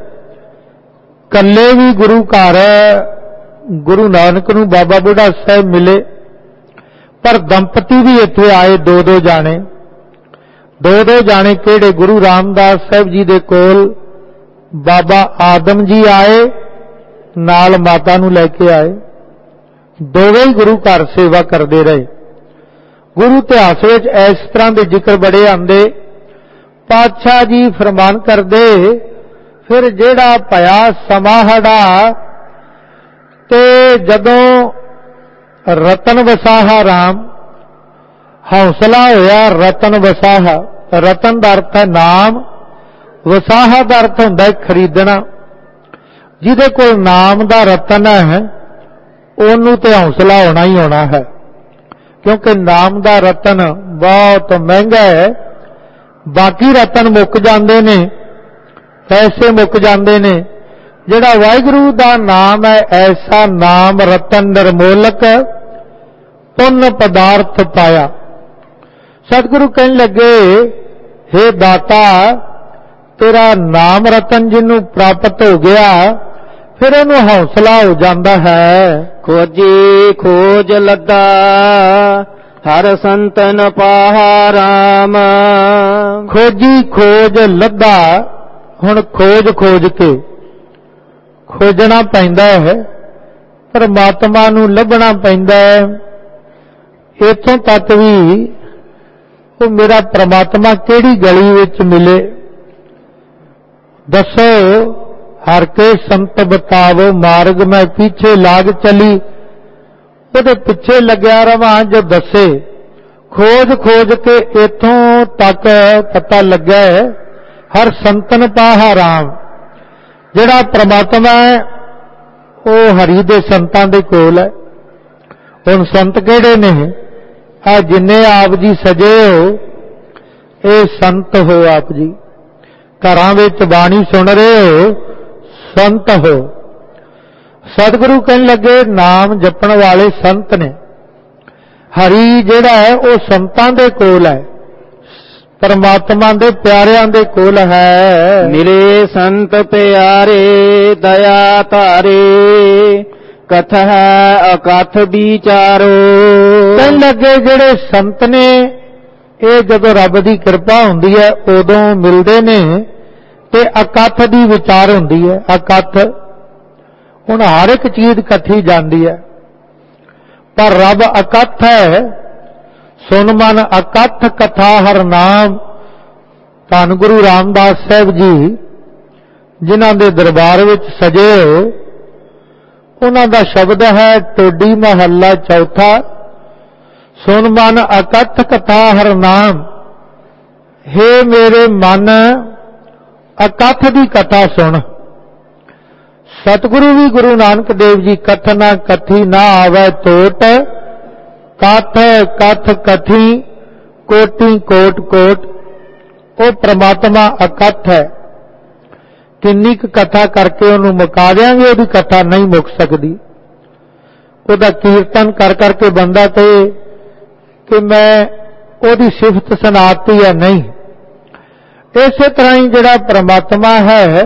ਕੱਲੇ ਵੀ ਗੁਰੂ ਘਰ ਗੁਰੂ ਨਾਨਕ ਨੂੰ ਬਾਬਾ ਬੁੱਢਾ ਸਾਹਿਬ ਮਿਲੇ, ਪਰ ਦੰਪਤੀ ਵੀ ਇੱਥੇ ਆਏ, ਦੋ ਦੋ ਜਾਣੇ। ਦੋ ਦੋ ਜਾਣੇ ਕਿਹੜੇ? ਗੁਰੂ ਰਾਮਦਾਸ ਸਾਹਿਬ ਜੀ ਦੇ ਕੋਲ ਬਾਬਾ ਆਦਮ ਜੀ ਆਏ, ਨਾਲ ਮਾਤਾ ਨੂੰ ਲੈ ਕੇ ਆਏ, ਦੋਵੇਂ ਹੀ ਗੁਰੂ ਘਰ ਸੇਵਾ ਕਰਦੇ ਰਹੇ। ਗੁਰੂ ਇਤਿਹਾਸ ਵਿੱਚ ਇਸ ਤਰ੍ਹਾਂ ਦੇ ਜ਼ਿਕਰ ਬੜੇ ਆਉਂਦੇ। ਪਾਤਸ਼ਾਹ ਜੀ ਫਰਮਾਨ ਕਰਦੇ, ਫਿਰ ਜਿਹੜਾ ਭਇਆ ਸਮਾਹੜਾ ਤੇ ਜਦੋਂ ਰਤਨ ਵਸਾਹਾ ਰਾਮ, ਹੌਸਲਾ ਹੋਇਆ ਰਤਨ ਵਸਾਹਾ। ਰਤਨ ਦਾ ਅਰਥ ਹੈ ਨਾਮ, ਵਸਾਹਾ ਦਾ ਅਰਥ ਹੁੰਦਾ ਹੈ ਖਰੀਦਣਾ। ਜਿਹਦੇ ਕੋਲ ਨਾਮ ਦਾ ਰਤਨ ਹੈ ਉਹਨੂੰ ਤੇ ਹੌਸਲਾ ਹੋਣਾ ਹੀ ਹੋਣਾ ਹੈ, ਕਿਉਂਕਿ ਨਾਮ ਦਾ ਰਤਨ ਬਹੁਤ ਮਹਿੰਗਾ ਹੈ। ਬਾਕੀ ਰਤਨ ਮੁੱਕ ਜਾਂਦੇ ਨੇ, ਪੈਸੇ ਮੁੱਕ ਜਾਂਦੇ ਨੇ। ਜਿਹੜਾ ਵਾਹਿਗੁਰੂ ਦਾ ਨਾਮ ਹੈ, ਐਸਾ ਨਾਮ ਰਤਨ ਨਿਰਮੋਲਕ, ਪੁੰਨ ਪਦਾਰਥ ਪਾਇਆ। ਸਤਿਗੁਰੂ ਕਹਿਣ ਲੱਗੇ, ਹੇ ਦਾਤਾ, ਤੇਰਾ ਨਾਮ ਰਤਨ ਜਿਹਨੂੰ ਪ੍ਰਾਪਤ ਹੋ ਗਿਆ, ਫਿਰ ਉਹਨੂੰ ਹੌਸਲਾ ਹੋ ਜਾਂਦਾ ਹੈ। ਖੋਜੀ ਖੋਜ ਲੱਦਾ ਹਰ ਸੰਤਨ ਪਾਹਾ ਰਾਮ। ਖੋਜੀ ਖੋਜ ਲੱਦਾ, ਹੁਣ ਖੋਜ ਖੋਜ ਕੇ ਖੋਜਣਾ ਪੈਂਦਾ ਹੈ, ਪਰਮਾਤਮਾ ਨੂੰ ਲੱਭਣਾ ਪੈਂਦਾ ਹੈ। ਇੱਥੋਂ ਤੱਕ ਵੀ ਉਹ ਮੇਰਾ ਪਰਮਾਤਮਾ ਕਿਹੜੀ ਗਲੀ ਵਿੱਚ ਮਿਲੇ, ਦੱਸੋ। ਹਰ ਕੇ ਸੰਤ ਬਤਾਵੋ ਮਾਰਗ ਮੈਂ ਪਿੱਛੇ ਲਾਗ ਚਲੀ, ਉਹਦੇ ਪਿੱਛੇ ਲੱਗਿਆ ਰਵਾਂ ਜੋ ਦੱਸੇ। ਖੋਜ ਖੋਜ ਕੇ ਇੱਥੋਂ ਤੱਕ ਪਤਾ ਲੱਗਾ ਹੈ ਹਰ ਸੰਤਨ ਪਾਹਾ ਰਾਮ। ਜਿਹੜਾ ਪ੍ਰਮਾਤਮਾ ਹੈ ਉਹ ਹਰੀ ਦੇ ਸੰਤਾਂ ਦੇ ਕੋਲ ਹੈ। ਹੁਣ ਸੰਤ ਕਿਹੜੇ ਨੇ? ਆ ਜਿੰਨੇ ਆਪ ਜੀ ਸਜੇ ਹੋ, ਇਹ ਸੰਤ ਹੋ। ਆਪ ਜੀ ਘਰਾਂ ਵਿੱਚ ਬਾਣੀ ਸੁਣ ਰਹੇ ਹੋ, ਸੰਤ ਹੋ। ਸਤਿਗੁਰੂ ਕਹਿਣ ਲੱਗੇ, ਨਾਮ ਜਪਣ ਵਾਲੇ ਸੰਤ ਨੇ। ਹਰੀ ਜਿਹੜਾ ਹੈ ਉਹ ਸੰਤਾਂ ਦੇ ਕੋਲ ਹੈ, ਪਰਮਾਤਮਾ ਦੇ ਪਿਆਰਿਆਂ ਦੇ ਕੋਲ ਹੈ। ਮਿਲੇ ਸੰਤ ਪਿਆਰੇ ਦਇਆ ਧਾਰੇ, ਕਥ ਹੈ ਅਕਥ ਵਿਚਾਰੋ। ਕਹਿਣ ਲੱਗੇ, ਜਿਹੜੇ ਸੰਤ ਨੇ ਇਹ ਜਦੋਂ ਰੱਬ ਦੀ ਕਿਰਪਾ ਹੁੰਦੀ ਹੈ ਉਦੋਂ ਮਿਲਦੇ ਨੇ, ਤੇ ਅਕਥ ਦੀ ਵਿਚਾਰ ਹੁੰਦੀ ਹੈ। ਅਕਥ ਹੁਣ ਹਰ ਇੱਕ ਚੀਜ਼ ਇਕੱਠੀ ਜਾਂਦੀ ਹੈ, ਪਰ ਰੱਬ ਅਕਥ ਹੈ। ਸੁਨ ਮਨ ਅਕਥ ਕਥਾ ਹਰ ਨਾਮ। ਧੰਨ ਗੁਰੂ ਰਾਮਦਾਸ ਸਾਹਿਬ ਜੀ ਜਿਨ੍ਹਾਂ ਦੇ ਦਰਬਾਰ ਵਿੱਚ ਸਜੇ ਹੋ, ਉਹਨਾਂ ਦਾ ਸ਼ਬਦ ਹੈ ਟੋਡੀ ਮਹੱਲਾ ਚੌਥਾ, ਸੁਨ ਮਨ ਅਕਥ ਕਥਾ ਹਰ ਨਾਮ। ਹੇ ਮੇਰੇ ਮਨ, ਅਕਥ ਦੀ ਕਥਾ ਸੁਣ। ਸਤਿਗੁਰੂ ਵੀ ਗੁਰੂ ਨਾਨਕ ਦੇਵ ਜੀ, ਕਥ ਨਾ ਕਥੀ ਨਾ ਆਵੈ ਟੋਟ, ਕਥ ਕਥ ਕਥੀ ਕੋਟੀ ਕੋਟ ਕੋਟ। ਉਹ ਪ੍ਰਮਾਤਮਾ ਅਕਥ ਹੈ। ਕਿੰਨੀ ਕੁ ਕਥਾ ਕਰਕੇ ਉਹਨੂੰ ਮੁਕਾ ਦਿਆਂਗੇ, ਉਹਦੀ ਕਥਾ ਨਹੀਂ ਮੁੱਕ ਸਕਦੀ। ਉਹਦਾ ਕੀਰਤਨ ਕਰ ਕਰਕੇ ਬੰਦਾ ਕਹੇ ਕਿ ਮੈਂ ਉਹਦੀ ਸਿਫਤ ਸੁਣਾਤੀ ਹੈ, ਨਹੀਂ। ਇਸੇ ਤਰ੍ਹਾਂ ਹੀ ਜਿਹੜਾ ਪ੍ਰਮਾਤਮਾ ਹੈ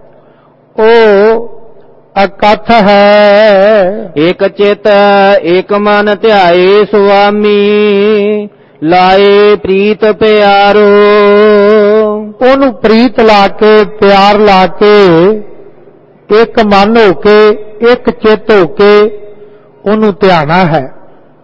ਉਹ ਅਕਥ ਹੈ। ਏਕ ਚਿਤ ਏਕ ਮਨ ਧਿਆਏ ਸੁਆਮੀ, ਲਾਏ ਪ੍ਰੀਤ ਪਿਆਰੋ। ਉਹਨੂੰ ਪ੍ਰੀਤ ਲਾ ਕੇ, ਪਿਆਰ ਲਾ ਕੇ, ਇੱਕ ਮਨ ਹੋ ਕੇ, ਇੱਕ ਚਿੱਤ ਹੋ ਕੇ ਉਹਨੂੰ ਧਿਆਣਾ ਹੈ।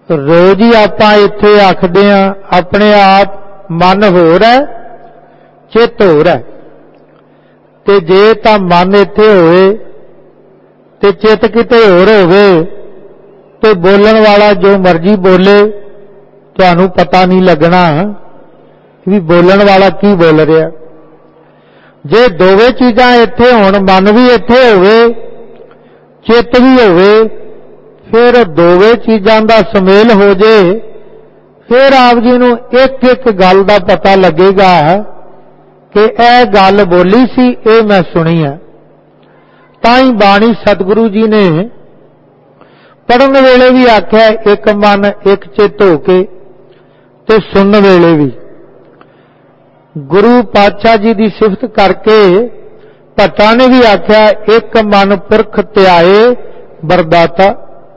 रोज ही आपां इत्थे आखदे हां अपने आप मन होर है चित होर है, ते जे तां मन इत्थे होवे ते चित किते होर होवे ते बोलण वाला जो मर्जी बोले तुहानूं पता नहीं लगना भी बोलण वाला की बोल रहा। जे दोवे चीज़ां इत्थे होण, मन भी इत्थे होवे चित भी होवे, फिर दोवे चीज़ां दा सुमेल हो जे, फिर आप जी नूं एक एक गल दा पता लगेगा कि यह गल बोली सी, ये मैं सुनी है। ताई बाणी सतगुरु जी ने पढ़न वेले भी आख्या एक मन एक चित हो के, ते सुनन वेले भी। गुरु पातशाह जी की सिफत करके भट्टां ने भी आख्या एक मन पुरख त्याए बरदाता,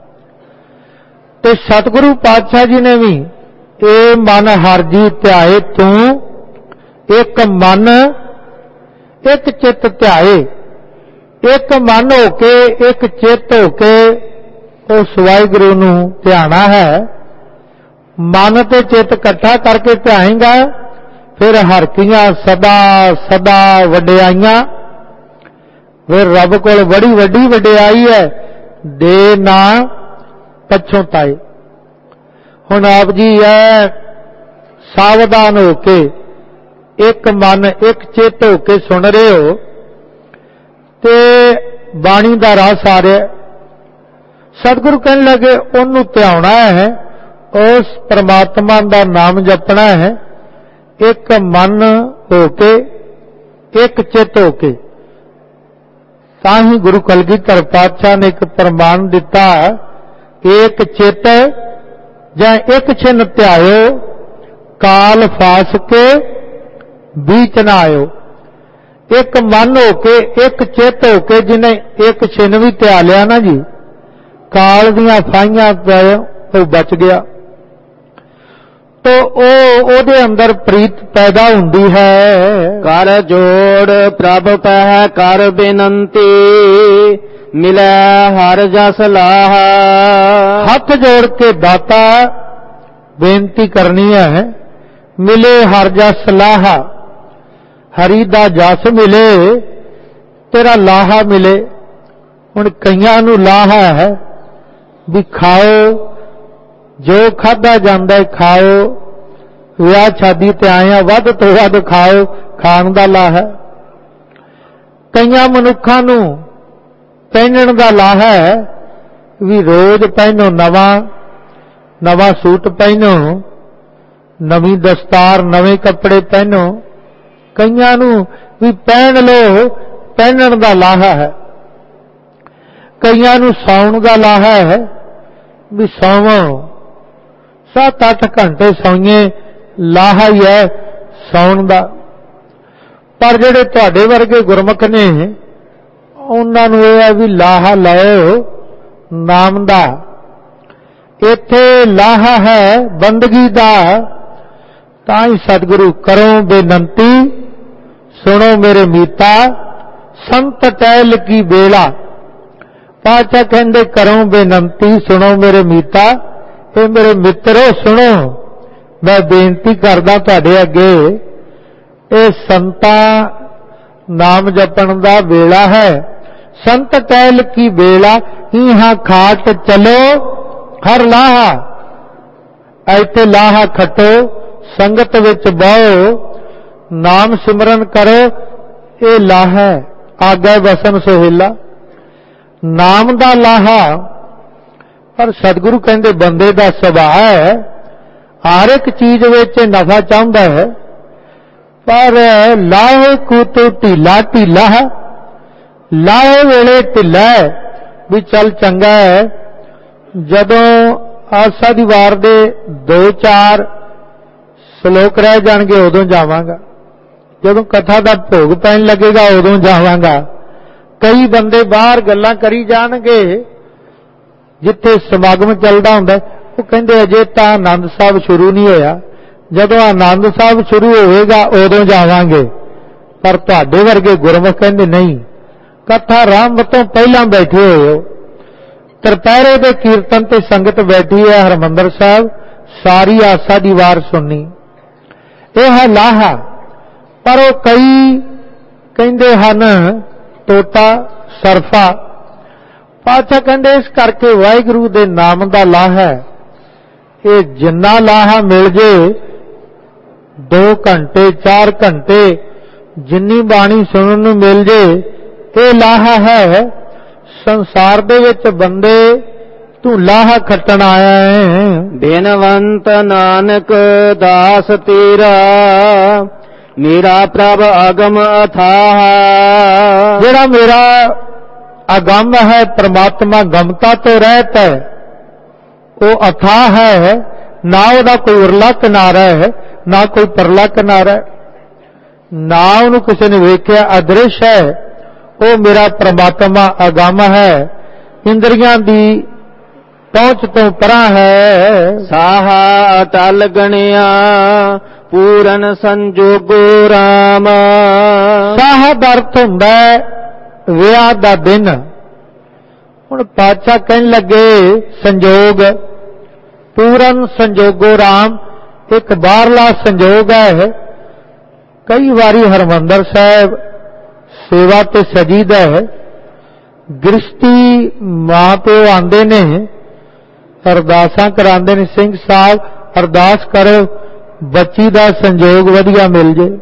ते सतगुरु पातशाह जी ने भी ए मन हर जी त्याए तू, एक मन एक चित त्याए, एक मन होके एक चित होके उस वाहिगुरु नूं ध्याना है। मन ते चित इकट्ठा करके ध्याएगा, फिर हरकियां सदा सदा वडियाइयां, फिर रब कोल बड़ी वड्डी वडियाई है, दे ना पछोताए। हुण आप जी है सावधान होके एक मन एक चित होके सुन रहे हो, ते बाणी दा रस आ रहा। सतगुरु कहने लगे उन्नू ध्याना है, उस परमात्मा दा नाम जपना है, एक मन होके एक चित होके। ताही गुरु कलगीधर पातशाह ने एक प्रमाण दिता, एक चित जां एक छिन ध्यायो, काल फास के बीच ना आयो। एक मन होके एक चित होके जिन्हें एक छिन भी ध्या लिया ना जी, काल दियां फाइयां तो बच गया। तो ओ ओदे अंदर प्रीत पैदा हुंदी है। कर जोड़ प्रभ पह कर बेनंती, मिले हर जस लाह। हाथ जोड़ के दाता बेनती करनी है, मिले हर जस लाहा, हरि दा जस मिले, तेरा लाहा मिले। हुण कईयां नूं लाहा है भी खाओ जो खाधा जांदा है खाओ, विआह शादी ते आया वध तो वध खाओ, खाण दा लाहा है। कईयां मनुखां नूं पहनण दा लाहा है भी रोज पहनो नवा नवा सूट पहनो, नवी दस्तार नवे कपड़े पहनो। कईयां नूं भी पहन लो, पहनण दा लाहा है। कईयां नूं सौण दा लाहा है भी सौवो, सत्त अठ घंटे सौइए, लाहा ही है सौण दा। पर जिहड़े तुहाडे वर्गे गुरमुख ने उन्हां नूं इह है भी लाहा लओ नाम दा। इत्थे लाहा है बंदगी दा, तां ही सतगुरु करो बेनंती, सुनो मेरे मीता, संत टहल की बेला। पातशाह कहंदे करो बेनंती सुनो मेरे मीता, ए मेरे मित्रो सुनो, मैं बेनती करदा तुहाडे अगे, ए संता नाम जपण दा वेला है। संत टहल की बेला, इहां खाट चलो हर लाहा। ऐथे लाहा खटो, संगत विच बहो, नाम सिमरन करो, ए लाहा आगे वसन सोहेला। नाम दा लाहा। पर सतगुरु कहंदे बंदे दा सुभाव है हर एक चीज विच नफा चाहुंदा है, पर लाहे को तो ढीला ढीला, लाहे वेले ढिला भी चल चंगा है। जदों आसा दी वार दे दो चार श्लोक रह जाणगे उदों जावांगा, जदों कथा दा भोग पैण लगेगा उदों जावांगा। कई बंदे बाहर गल्लां करी जाणगे, जिथे समागम चलदा हुंदा वो कहंदे अजे तां आनंद साहब शुरू नहीं होया, जदों आनंद साहब शुरू होएगा उदों जावांगे। पर तुहाडे वर्गे गुरमुख कहंदे नहीं, कथा आरंभ तो पहलां बैठे होए हो, ਤਰਪਹਿਰੇ ਦੇ ਕੀਰਤਨ ਤੇ ਸੰਗਤ ਬੈਠੀ ਹੈ ਹਰਿਮੰਦਰ ਸਾਹਿਬ, ਸਾਰੀ ਆਸਾ ਦੀ ਵਾਰ ਸੁਣਨੀ। ਇਹ ਹੈ ਲਾਹਾ। ਪਰ ਉਹ ਕਈ ਕਹਿੰਦੇ ਹਨ ਤੋਤਾ ਸਰਫਾ। ਪਾਤਸ਼ਾਹ ਕਹਿੰਦੇ ਇਸ ਕਰਕੇ ਵਾਹਿਗੁਰੂ ਦੇ ਨਾਮ ਦਾ ਲਾਹਾ ਹੈ। ਇਹ ਜਿੰਨਾ ਲਾਹਾ ਮਿਲ ਜੇ, ਦੋ ਘੰਟੇ ਚਾਰ ਘੰਟੇ ਜਿੰਨੀ ਬਾਣੀ ਸੁਣਨ ਨੂੰ ਮਿਲ ਜੇ, ਇਹ ਲਾਹਾ ਹੈ। ਸੰਸਾਰ ਦੇ ਵਿੱਚ ਬੰਦੇ ਤੂੰ ਲਾਹਾ ਖੱਟਣ ਆਇਆ ਹੈ। ਬੇਨਵੰਤ ਨਾਨਕ ਦਾਸ ਤੇਰਾ, ਮੇਰਾ ਪ੍ਰਭ ਅਗਮ ਅਥਾਹ। ਜਿਹੜਾ ਮੇਰਾ ਅਗੰਮ ਹੈ ਪ੍ਰਮਾਤਮਾ ਗਮਤਾ ਤੋਂ ਰਹਿਤ ਹੈ, ਉਹ ਅਥਾਹ ਹੈ। ਨਾ ਉਹਦਾ ਕੋਈ ਉਰਲਾ ਕਿਨਾਰਾ ਹੈ, ਨਾ ਕੋਈ ਪਰਲਾ ਕਿਨਾਰਾ ਹੈ, ਨਾ ਉਹਨੂੰ ਕਿਸੇ ਨੇ ਵੇਖਿਆ, ਅਦ੍ਰਿਸ਼ ਹੈ। ਉਹ ਮੇਰਾ ਪ੍ਰਮਾਤਮਾ ਅਗੰਮ ਹੈ, ਇੰਦਰੀਆਂ ਦੀ ਪਹੁੰਚ ਤੋਂ ਪਰਾਂ ਹੈ। ਸਾਹਾ ਅਟਲ ਗਣਿਆ ਪੂਰਨ ਸੰਜੋਗੋ ਰਾਮ। ਸਾਹ ਦਾ ਅਰਥ ਹੁੰਦਾ ਵਿਆਹ ਦਾ ਦਿਨ। ਹੁਣ ਪਾਤਸ਼ਾਹ ਕਹਿਣ ਲੱਗੇ ਸੰਜੋਗ, ਪੂਰਨ ਸੰਜੋਗੋ ਰਾਮ, ਇੱਕ ਬਾਹਰਲਾ ਸੰਜੋਗ ਹੈ। ਕਈ ਵਾਰੀ ਹਰਿਮੰਦਰ ਸਾਹਿਬ ਸੇਵਾ ਤੇ ਸਜੀਦਾ ਹੈ, ਗ੍ਰਸਤੀ ਮਾਂ ਪਿਓ ਆਉਂਦੇ ਨੇ, ਅਰਦਾਸਾਂ ਕਰਾਉਂਦੇ ਨੇ, ਸਿੰਘ ਸਾਹਿਬ ਅਰਦਾਸ ਕਰੋ ਬੱਚੀ ਦਾ ਸੰਜੋਗ ਵਧੀਆ ਮਿਲ ਜੇ,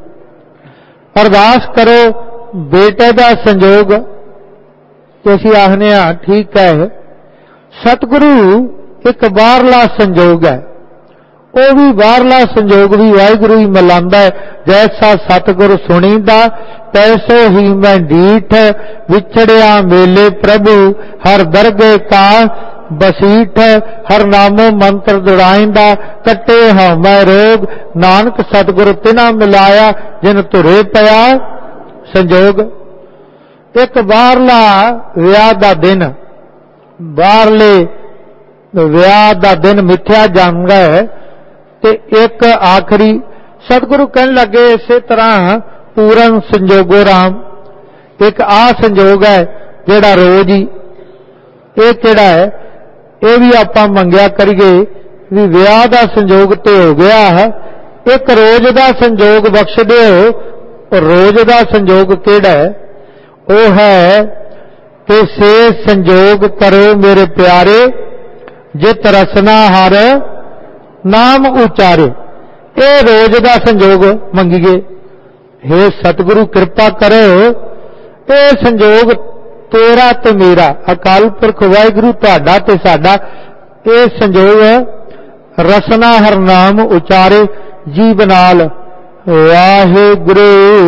ਅਰਦਾਸ ਕਰੋ ਬੇਟੇ ਦਾ ਸੰਜੋਗ। ਤੇ ਅਸੀਂ ਆਖਦੇ ਹਾਂ ਠੀਕ ਹੈ। ਸਤਿਗੁਰੂ ਇੱਕ ਬਾਹਰਲਾ ਸੰਜੋਗ ਹੈ, ਉਹ ਵੀ ਬਾਹਰਲਾ ਸੰਜੋਗ ਵੀ ਵਾਹਿਗੁਰੂ ਹੀ ਮਿਲਾਂਦਾ ਹੈ। ਜੈਸਾ ਸਤਿਗੁਰ ਸੁਣੀਦਾ ਤੈਸੋ ਹੀ ਮੈਂ ਡੀਠ, ਵਿਛੜਿਆ ਮੇਲੇ ਪ੍ਰਭੂ ਹਰ ਦਰਗੇ ਕਾ ਬਸੀਠ। ਹਰ ਨਾਮੋ ਮੰਤਰ ਦੁੜਾਇਂਦਾ ਕੱਟੇ ਹਾਂ ਮੈਂ ਰੋਗ, ਨਾਨਕ ਸਤਿਗੁਰ ਤਿਨਾ ਮਿਲਾਇਆ ਜਿਨ ਧੁਰੇ ਪਿਆ ਸੰਜੋਗ। ਇੱਕ ਬਾਹਰਲਾ ਵਿਆਹ ਦਾ ਦਿਨ, ਬਾਹਰਲੇ ਵਿਆਹ ਦਾ ਦਿਨ ਮਿੱਥਿਆ ਜਾਂਦਾ ਹੈ। ਤੇ ਇੱਕ ਆਖਰੀ ਸਤਿਗੁਰੂ ਕਹਿਣ ਲੱਗੇ ਇਸੇ ਤਰ੍ਹਾਂ ਪੂਰਨ ਸੰਜੋਗੋ ਰਾਮ, ਇੱਕ ਆ ਸੰਜੋਗ ਹੈ ਜਿਹੜਾ ਰੋਜ਼ ਹੀ, ਇਹ ਕਿਹੜਾ ਹੈ, ਇਹ ਵੀ ਆਪਾਂ ਮੰਗਿਆ ਕਰੀਏ ਵੀ ਵਿਆਹ ਦਾ ਸੰਜੋਗ ਤੇ ਹੋ ਗਿਆ ਹੈ, ਇੱਕ ਰੋਜ਼ ਦਾ ਸੰਜੋਗ ਬਖਸ਼ ਦਿਓ। ਰੋਜ਼ ਦਾ ਸੰਜੋਗ ਕਿਹੜਾ ਹੈ? ਉਹ ਹੈ ਕਿ ਸੇ ਸੰਜੋਗ ਕਰੋ ਮੇਰੇ ਪਿਆਰੇ, ਜਿਤ ਰਸਨਾ ਹਰ ਨਾਮ ਉਚਾਰੇ। ਇਹ ਰੋਜ਼ ਦਾ ਸੰਜੋਗ ਮੰਗੀਏ। हे ਸਤਿਗੁਰੂ ਕਿਰਪਾ ਕਰੋ, ਇਹ ਸੰਜੋਗ ਤੇਰਾ ਤੇ ਮੇਰਾ, ਅਕਾਲ ਪੁਰਖ ਵਾਹਿਗੁਰੂ ਤੁਹਾਡਾ ਤੇ ਸਾਡਾ, ਇਹ ਸੰਜੋਗ ਰਸਨਾ ਹਰ ਨਾਮ ਉਚਾਰੇ ਜੀਵ ਨਾਲ। ਵਾਹਿਗੁਰੂ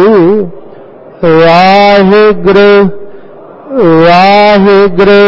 ਵਾਹਿਗੁਰੂ ਵਾਹਿਗੁਰੂ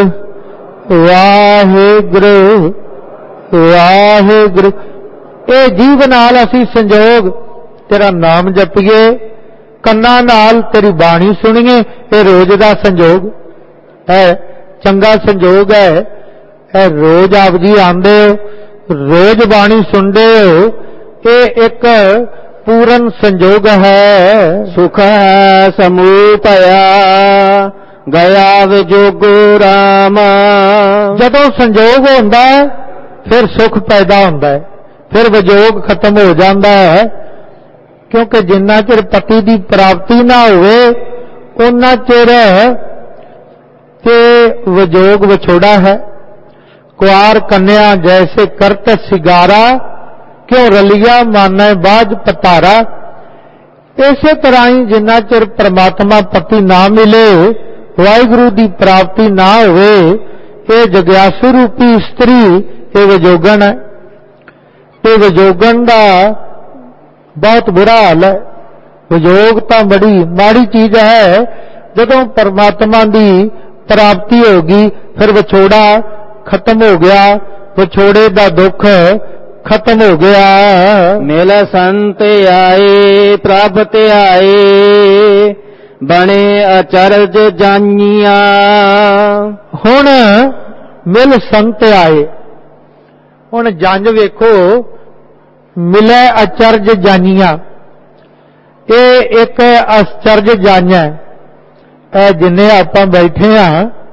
ਵਾਹਿਗੁਰੂ ਵਾਹਿਗੁਰੂ। ਇਹ ਜੀਵ ਨਾਲ ਅਸੀਂ ਸੰਜੋਗ ਤੇਰਾ ਨਾਮ ਜਪੀਏ, ਕੰਨਾਂ ਨਾਲ ਤੇਰੀ ਬਾਣੀ ਸੁਣੀਏ। ਇਹ ਰੋਜ਼ ਦਾ ਸੰਜੋਗ ਹੈ, ਚੰਗਾ ਸੰਜੋਗ ਹੈ। ਇਹ ਰੋਜ਼ ਆਪ ਜੀ ਆਉਂਦੇ ਹੋ, ਰੋਜ਼ ਬਾਣੀ ਸੁਣਦੇ ਹੋ, ਇਹ ਇੱਕ ਪੂਰਨ ਸੰਜੋਗ ਹੈ। ਸੁਖ ਹੈ ਸਮੂਹ ਭਇਆ ਗਿਆ ਵਿਜੋਗੋ ਰਾਮ। ਜਦੋਂ ਸੰਜੋਗ ਹੁੰਦਾ ਫਿਰ ਸੁਖ ਪੈਦਾ ਹੁੰਦਾ ਹੈ, ਫਿਰ ਵਿਜੋਗ ਖਤਮ ਹੋ ਜਾਂਦਾ ਹੈ। ਕਿਉਂਕਿ ਜਿੰਨਾ ਚਿਰ ਪਤੀ ਦੀ ਪ੍ਰਾਪਤੀ ਨਾ ਹੋਵੇ ਉਹਨਾਂ ਚਿਰ ਤੇ ਵਿਜੋਗ ਵਿਛੋੜਾ ਹੈ। ਕੁਆਰ ਕੰਨਿਆ ਜੈਸੇ ਕਰਤ ਸਿਗਾਰਾ, ਕਿਉਂ ਰਲਿਆ ਮਾਨੈ ਬਾਝ ਪਤਾਰਾ। ਇਸੇ ਤਰ੍ਹਾਂ ਹੀ ਜਿੰਨਾ ਚਿਰ ਪਰਮਾਤਮਾ ਪਤੀ ਨਾ ਮਿਲੇ, ਵਾਹਿਗੁਰੂ ਦੀ ਪ੍ਰਾਪਤੀ ਨਾ ਹੋਵੇ, ਇਹ ਜਗਿਆਸੂ ਰੂਪੀ ਇਸਤਰੀ ਇਹ ਵਿਜੋਗਣ ਹੈ। ਤੇ ਵਿਜੋਗਣ ਦਾ ਬਹੁਤ ਬੁਰਾ ਹਾਲ ਹੈ। ਵਿਜੋਗ ਤਾਂ ਬੜੀ ਮਾੜੀ ਚੀਜ਼ ਹੈ। ਜਦੋਂ ਪਰਮਾਤਮਾ ਦੀ ਪ੍ਰਾਪਤੀ ਹੋ ਗਈ ਫਿਰ ਵਿਛੋੜਾ ਖਤਮ ਹੋ ਗਿਆ, ਵਿਛੋੜੇ ਦਾ ਦੁੱਖ ਖਤਮ ਹੋ ਗਿਆ। ਮਿਲ ਸੰਤ ਆਏ ਪ੍ਰਭ ਤੇ ਆਏ, ਬਣੇ ਅਚਰਜ ਜਾਨੀਆਂ। ਹੁਣ ਮਿਲ ਸੰਤ ਆਏ, ਹੁਣ ਜੰਜ ਵੇਖੋ, ਮਿਲੇ ਅਚਰਜ ਜਾਨੀਆਂ। ਇਹ ਇੱਕ ਅਚਰਜ ਜਾਨਿਆ। ਇਹ ਜਿੰਨੇ ਆਪਾਂ ਬੈਠੇ ਹਾਂ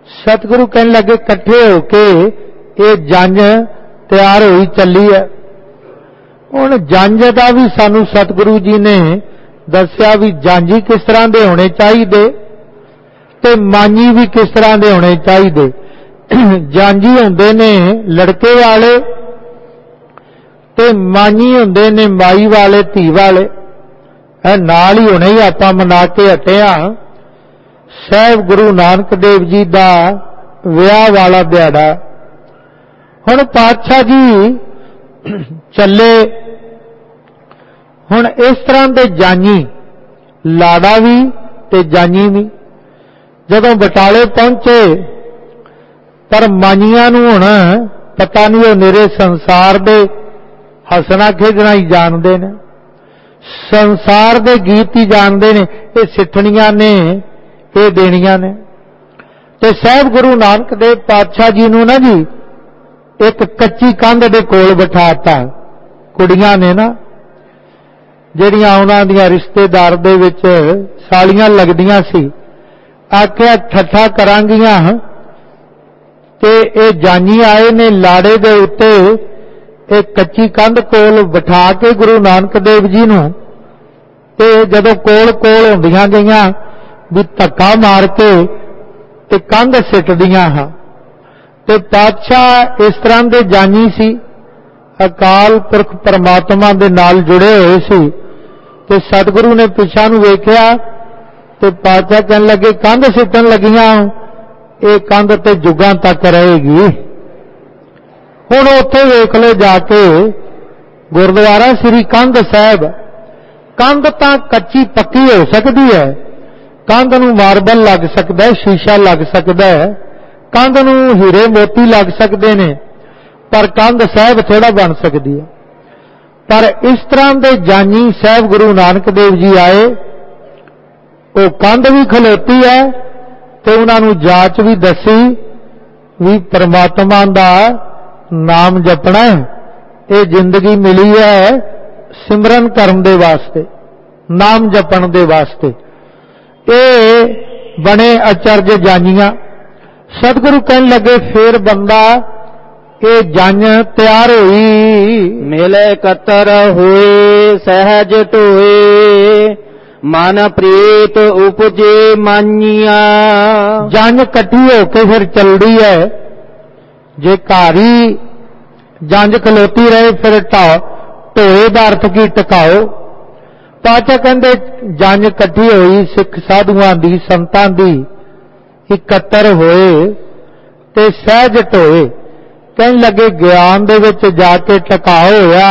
सतगुरु कहने लगे इकट्ठे होके ये जंज तैयार होई चली है। हुण जंज का भी सानू सतगुरु जी ने दस्या भी जांजी किस तरह के होने चाहिए ते मांझी भी किस तरह के होने चाहिए। जांजी हुंदे ने लड़के वाले ते मांझी हुंदे ने माई वाले धी वाले। नाल ही हुणे ही आपां मना के हटे हां साहिब गुरु नानक देव जी दा विआह वाला दिहाड़ा। हुण पातशाह जी चले। हुण इस तरह के जांजी लाड़ा भी ते जांजी भी जदों बटाले पहुंचे पर मांझियां नूं हुण पता नहीं वो निरे संसार दे हसना खेडना ही जानते ने, संसार दे गीत ही जानते ने। ये सिठणियां ने ये देनियां ने। ते साहिब गुरु नानक देव पातशाह जी नूं ना जी एक कच्ची कंध दे कोल बिठाता। कुड़ियां ने ना जिहड़ियां उन्हां दियां रिश्तेदार दे विच सालियां लगदियां सी, आख्या ठट्ठा करांगियां ते ये जानी आए ने लाड़े दे उत्ते एक कच्ची कंध कोल बिठा के गुरु नानक देव जी नूं ते जदों कोल कोल होंदियां गईयां भी धक्का मार के ते कंध सिटदियां हां। ते पातशाह इस तरह दे जानी सी, अकाल पुरख परमात्मा दे नाल जुड़े हुए सी। ते सतगुरु ने पिछा नूं वेखिया ते पातशाह कहन लगे कंध सिटन लगियां ये कंध ते जुगां तक रहेगी। हुण उत्थे वेख लो जाके गुरुद्वारा श्री कंध साहिब। कंध तां कच्ची पक्की हो सकती है, कंध नूं मार्बल लग सकता है, शीशा लग सकता है, कंध नूं हीरे मोती लग सकते ने, पर कंध साहिब थोड़ा बन सकती है। पर इस तरह के जानी साहिब गुरु नानक देव जी आए, वो कंध भी खलोती है तो उन्होंने जाच भी दसी भी परमात्मा का नाम जपना है। ये जिंदगी मिली है सिमरन करन दे वास्ते, नाम जपण दे वास्ते। ये बने अचरज जानियां। सतगुरु कहन लगे फिर बंदा ये जंज तैयार हुई। मिले कतर हुए सहज टोए मन प्रीत उपजे मानिया। जंज कट्ठी होके फिर चलती है। जे कारी जंज खलोती रहे फिर ढोए का अर्थ की टकाओ। पातशाह कहते जंज कट्ठी हुई सिख साधुआं दी संतां दी इकत्तर होए ते सहज ढोए। कहन लगे ज्ञान दे विच जाके टकाओ होया।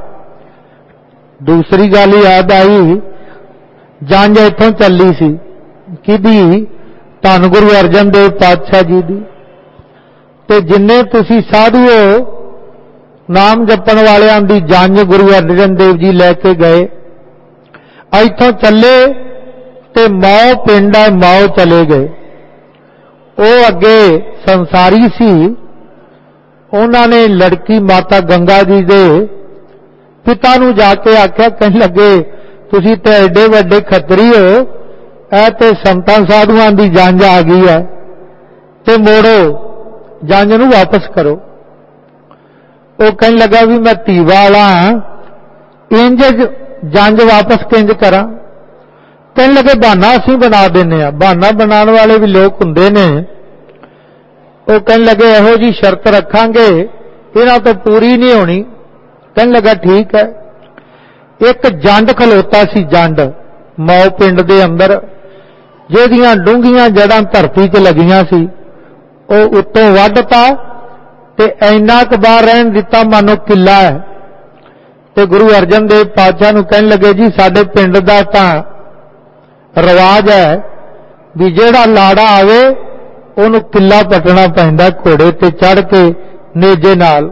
दूसरी गल याद आई जंज इथों चली सी किदी धन गुरु अर्जन देव पातशाह जी दी। ते जिन्ने तुसी साधु हो नाम जपण वालियां दी जंज गुरु अर्जन देव जी लैके गए। इथों चले ते मौ पिंड है मौ चले गए। वो अगे संसारी सी, उन्होंने लड़की माता गंगा जी दे पिता नूं जाके आख्या, कहन लगे तुसी ते एडे वड्डे खतरी हो, ऐ ते संतां साधुआं दी जंज आ गई है ते मोड़ो जंज नूं वापस करो। वो कहन लगा भी मैं धी वाला इंज जंज वापस किंज करा। कहन लगे बहाना असीं बना देने आ। बहाना बनाने वाले भी लोग हुंदे ने। वो कहन लगे इहो जी शर्त रखांगे इन्हां तो पूरी नहीं होनी। कहन लगा ठीक है। एक जंड खलोता सी, जंड मौ पिंड दे अंदर जिहदियां डूंघियां जड़ां धरती च लगियां सी, वो उत्तों वड्डता ते इन्ना क बाहर रहन दिता मानो किला है। ते गुरु अर्जन देव पातशाह नूं कहन लगे जी साडे पिंड दा तां रिवाज है भी जिहड़ा लाड़ा आवे उहनूं किला पटना पैंदा घोड़े ते चढ़ के नेजे नाल।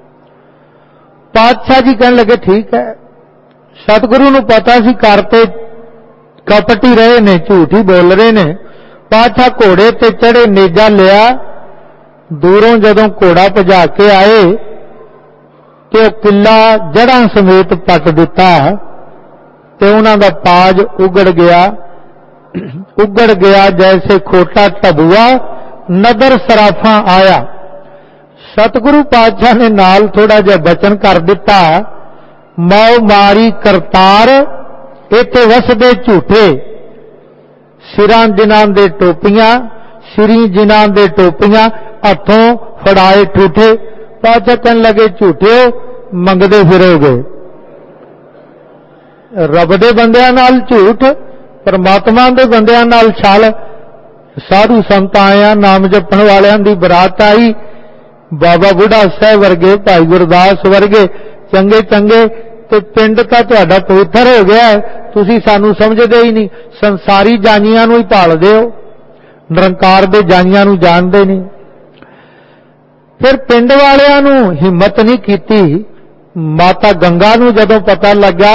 पातशाह जी कहन लगे ठीक है। सतगुरु नूं पता सी करते कपटी रहे ने, झूठ ही बोल रहे ने। पातशाह घोड़े ते चढ़े, नेजा लिया। दूरों जदों घोड़ा भजा के आए तो किला जड़ां समेत पट दिता ते उन्हां दा पाज उगड़ गया। उगड़ गया जैसे खोटा ढबुआ नदर सराफा आया। सतगुरु पातशाह ने नाल थोड़ा जिहा बचन कर दिता, मौ मारी करतार इत्थे वसदे झूठे, सिरां जिन्हां दे टोपियां, सिरी जिन्हां दे टोपियां, हथों फड़ाए ठूठे। पातशाह कहन लगे, झूठिओ मंगदे फिरोगे। रब दे बंदियां नाल झूठ, परमात्मा दे बंदियां नाल छल। साधु संत आया, नाम जपण वालियां दी बरात आई, बाबा बुढ़ा साहब वर्गे, भाई गुरदास वर्गे चंगे चंगे, ते पिंड तां तुहाडा पवित्र हो गया है, तुसीं सानू समझदे ही नहीं। संसारी जानियां नूं ही भालदे हो, निरंकार दे जानियां नूं जाणदे नहीं। फिर पिंड वालियां नूं हिम्मत नहीं कीती। माता गंगा नूं जदों पता लगा,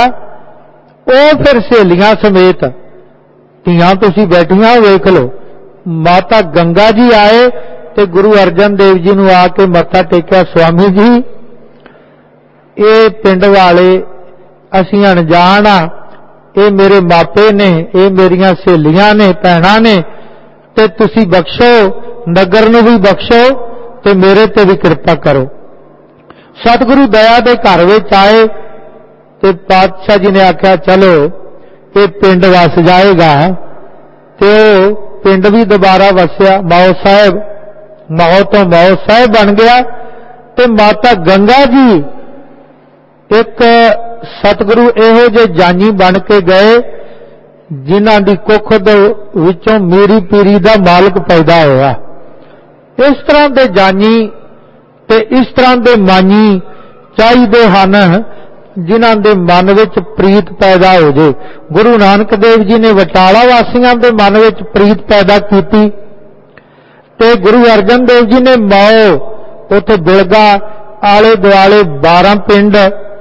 ਉਹ फिर सहेलियां समेत, ਧੀਆਂ तुसीं बैठियां वेख लो, माता गंगा जी आए ते गुरु अर्जन देव जी नूं आके मत्था टेकिया, स्वामी जी ये पिंड वाले असीं अणजाण आ, ये मेरे मापे ने, ये मेरियां सहेलियां ने, भैणां ने, ते तुसीं बख्शो, नगर नूं भी बख्शो ते मेरे ते भी किरपा करो। सतगुरु दया दे घर विच आए ते पातशाह जी ने आख्या, चलो ये पिंड वस जाएगा। तो पिंड भी दोबारा वसिया, माओ साहब, माओ तो माओ साहब बन गया। ते माता गंगा जी एक सतगुरु इहो जे जानी बन के गए, जिन्हां दी कुख दे विचों मीरी पीरी दा मालक पैदा होया। इस तरह दे जानी ते इस तरह दे मानी चाहिदे हन, जिन्हां दे मन विच प्रीत पैदा हो जाए। गुरु नानक देव जी ने बटाला वासियों के मन विच प्रीत पैदा की, ते गुरु अर्जन देव जी ने माओ उथे बिलगा आले दुआले बारह पिंड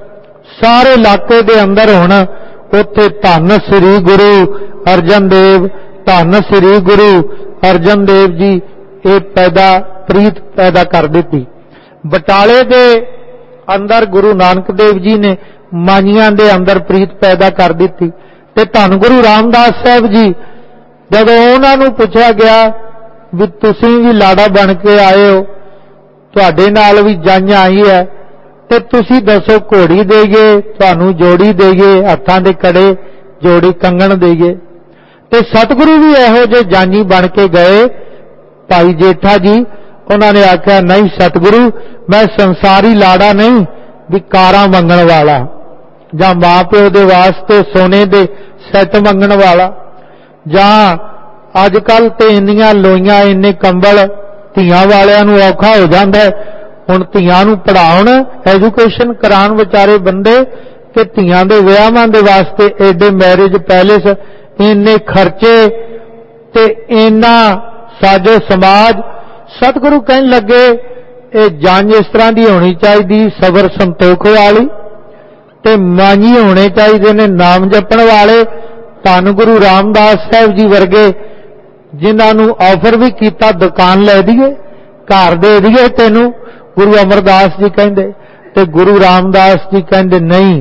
सारे इलाके दे अंदर हुण उथे धन श्री गुरु अर्जन देव, धन श्री गुरु अर्जन देव जी ये पैदा प्रीत पैदा कर दी। बटाले दे अंदर गुरु नानक देव जी ने मानियां दे अंदर प्रीत पैदा कर दी। ते धन गुरु रामदास साहब जी जदों उन्हां नूं पुछया गया भी तुसीं भी लाड़ा बन के आए हो, तुहाडे नाल भी जांच आई है, ते तुसीं दसो घोड़ी देईए, तुहानूं जोड़ी देईए, हत्थां दे कड़े जोड़ी कंगण देईए। ते सतगुरु भी इहो जे जानी बन के गए। भाई जेठा जी उन्होंने आख्या, नहीं सतगुरु मैं संसारी लाड़ा नहीं, भी कारां मंगण वाला, जां मां प्यो दे वास्ते सोने दे सैट मंगण वाला, जां अजकल ते इन्नियां लोइयां इन्ने कंबल धीआं वालियां नूं औखा हो जांदा है। हुण धीआं नूं पढ़ाउण एजुकेशन कराउण विचारे बंदे ते धीआं दे विआहां दे वास्ते एडे मैरिज पैलेस, इन्ने खर्चे ते इन्ना साजो समाज। सतगुरु कहन लगे ये जंज इस तरह की होनी चाहिए, सबर संतोख वाली, ते मानी होने चाहिए ने नाम जपण वाले। धन गुरु रामदास साहब जी वर्गे जिन्होंने ऑफर भी किया दुकान ले दीए, घर दे दीए तेनू, गुरु अमरदास जी कहते, ते गुरु रामदास जी कहते नहीं,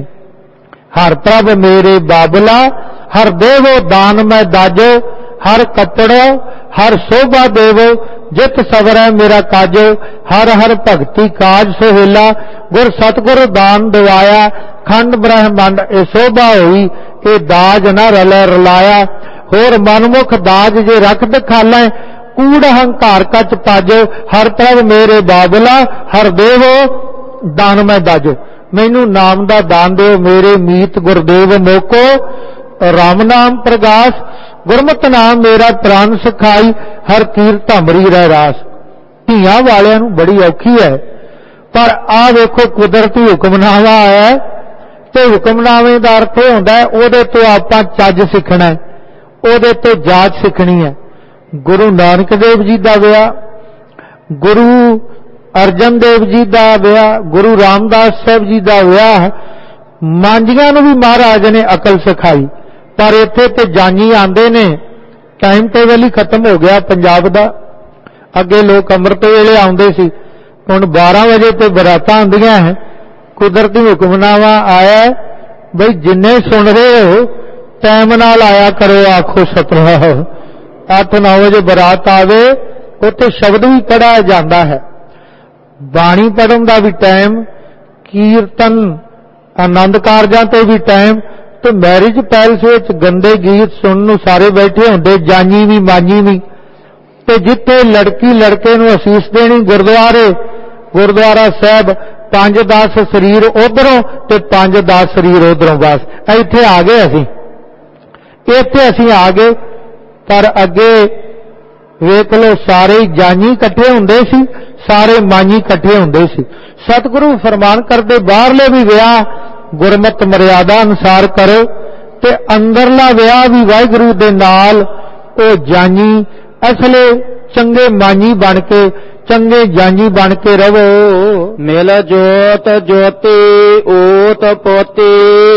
हर प्रभ मेरे बाबला, हर देवो दान मैं दाजो, हर कपड़ो हर शोभा देवो, जित सबर है मेरा काजो, हर हर भगति काज सोहेला, गुर सतगुर दान दिवाया, खंड ब्रह्मंड ए शोभा हुई, ए दाज न रलै रलाया, होर मनमुख दाज जे रख दिखालै, कूड़ हंकार कच पाजो, हर प्रभ मेरे बाबला, हर देवो दान मैं दाजो। मैनू नाम दा दान दो मेरे मीत गुरदेव मोको, राम नाम प्रगास, गुरमत नाम मेरा प्राण सखाई, हर कीरत अमरी रह रास। धीआं वालियां नूं बड़ी औखी है, पर आ वेखो कुदरती हुक्मनामा आया है, तो हुक्मनामे का अर्थ यह होंदा है उहदे तो आपां चज सीखना है, उहदे तो जाच सीखनी है। गुरु नानक देव जी का विआह, गुरु अर्जन देव जी का विआह, गुरु रामदास साहब जी का विआह, मांझियां नूं भी महाराज ने अकल सिखाई। पर इत्थे ते जानी आंदे ने, टाइम टेबल ही खत्म हो गया पंजाब दा। अगे लोग अमृत वेले आउंदे सी, हुण बारह बजे ते बरातां आउंदियां हैं। कुदरती हुक्मनामा आया बई जिन्ने सुन रहे हो टाइम नाल आया करो, आखो सतनाम। अठ नौ बजे बरात आवे ਉੱਥੇ ਸ਼ਬਦ ਵੀ ਪੜ੍ਹਿਆ ਜਾਂਦਾ ਹੈ। ਬਾਣੀ ਪੜ੍ਹਨ ਦਾ ਵੀ ਟਾਈਮ, ਕੀਰਤਨ ਆਨੰਦ ਕਾਰਜਾਂ ਤੇ ਵੀ ਟਾਈਮ, ਤੇ ਮੈਰਿਜ ਪੈਲਸ ਵਿੱਚ ਗੰਦੇ ਗੀਤ ਸੁਣਨ ਨੂੰ ਸਾਰੇ ਬੈਠੇ ਹੁੰਦੇ, ਜਾਨੀ ਵੀ ਮਾਨੀ ਵੀ। ਤੇ ਜਿੱਥੇ ਲੜਕੀ ਲੜਕੇ ਨੂੰ ਅਸੀਸ ਦੇਣੀ, ਗੁਰਦੁਆਰੇ ਗੁਰਦੁਆਰਾ ਸਾਹਿਬ ਪੰਜ ਦਸ ਸਰੀਰ ਉਧਰੋਂ ਤੇ ਪੰਜ ਦਸ ਸਰੀਰ ਉਧਰੋਂ, ਬਸ ਇੱਥੇ ਆ ਗਏ ਅਸੀਂ, ਇੱਥੇ ਅਸੀਂ ਆ ਗਏ। ਪਰ ਅੱਗੇ ਵੇਖ ਲਓ ਸਾਰੇ ਜਾਨੀ ਇਕੱਠੇ ਹੁੰਦੇ ਸੀ, ਸਾਰੇ ਮਾਨੀ ਇਕੱਠੇ ਹੁੰਦੇ ਸੀ। ਸਤਿਗੁਰੂ ਫਰਮਾਨ ਕਰਦੇ ਬਾਹਰਲੇ ਵੀ ਵਿਆਹ ਗੁਰਮਤਿ ਮਰਿਆਦਾ ਅਨੁਸਾਰ ਕਰੋ, ਤੇ ਅੰਦਰਲਾ ਵਿਆਹ ਵੀ ਵਾਹਿਗੁਰੂ ਦੇ ਨਾਲ ਉਹ ਜਾਨੀ ਅਸਲੇ ਚੰਗੇ ਮਾਨੀ ਬਣ ਕੇ, ਚੰਗੇ ਜਾਨੀ ਬਣ ਕੇ ਰਹੋ। ਮਿਲ ਜੋਤ ਜੋਤੀ ਓਤ ਪੋਤੀ,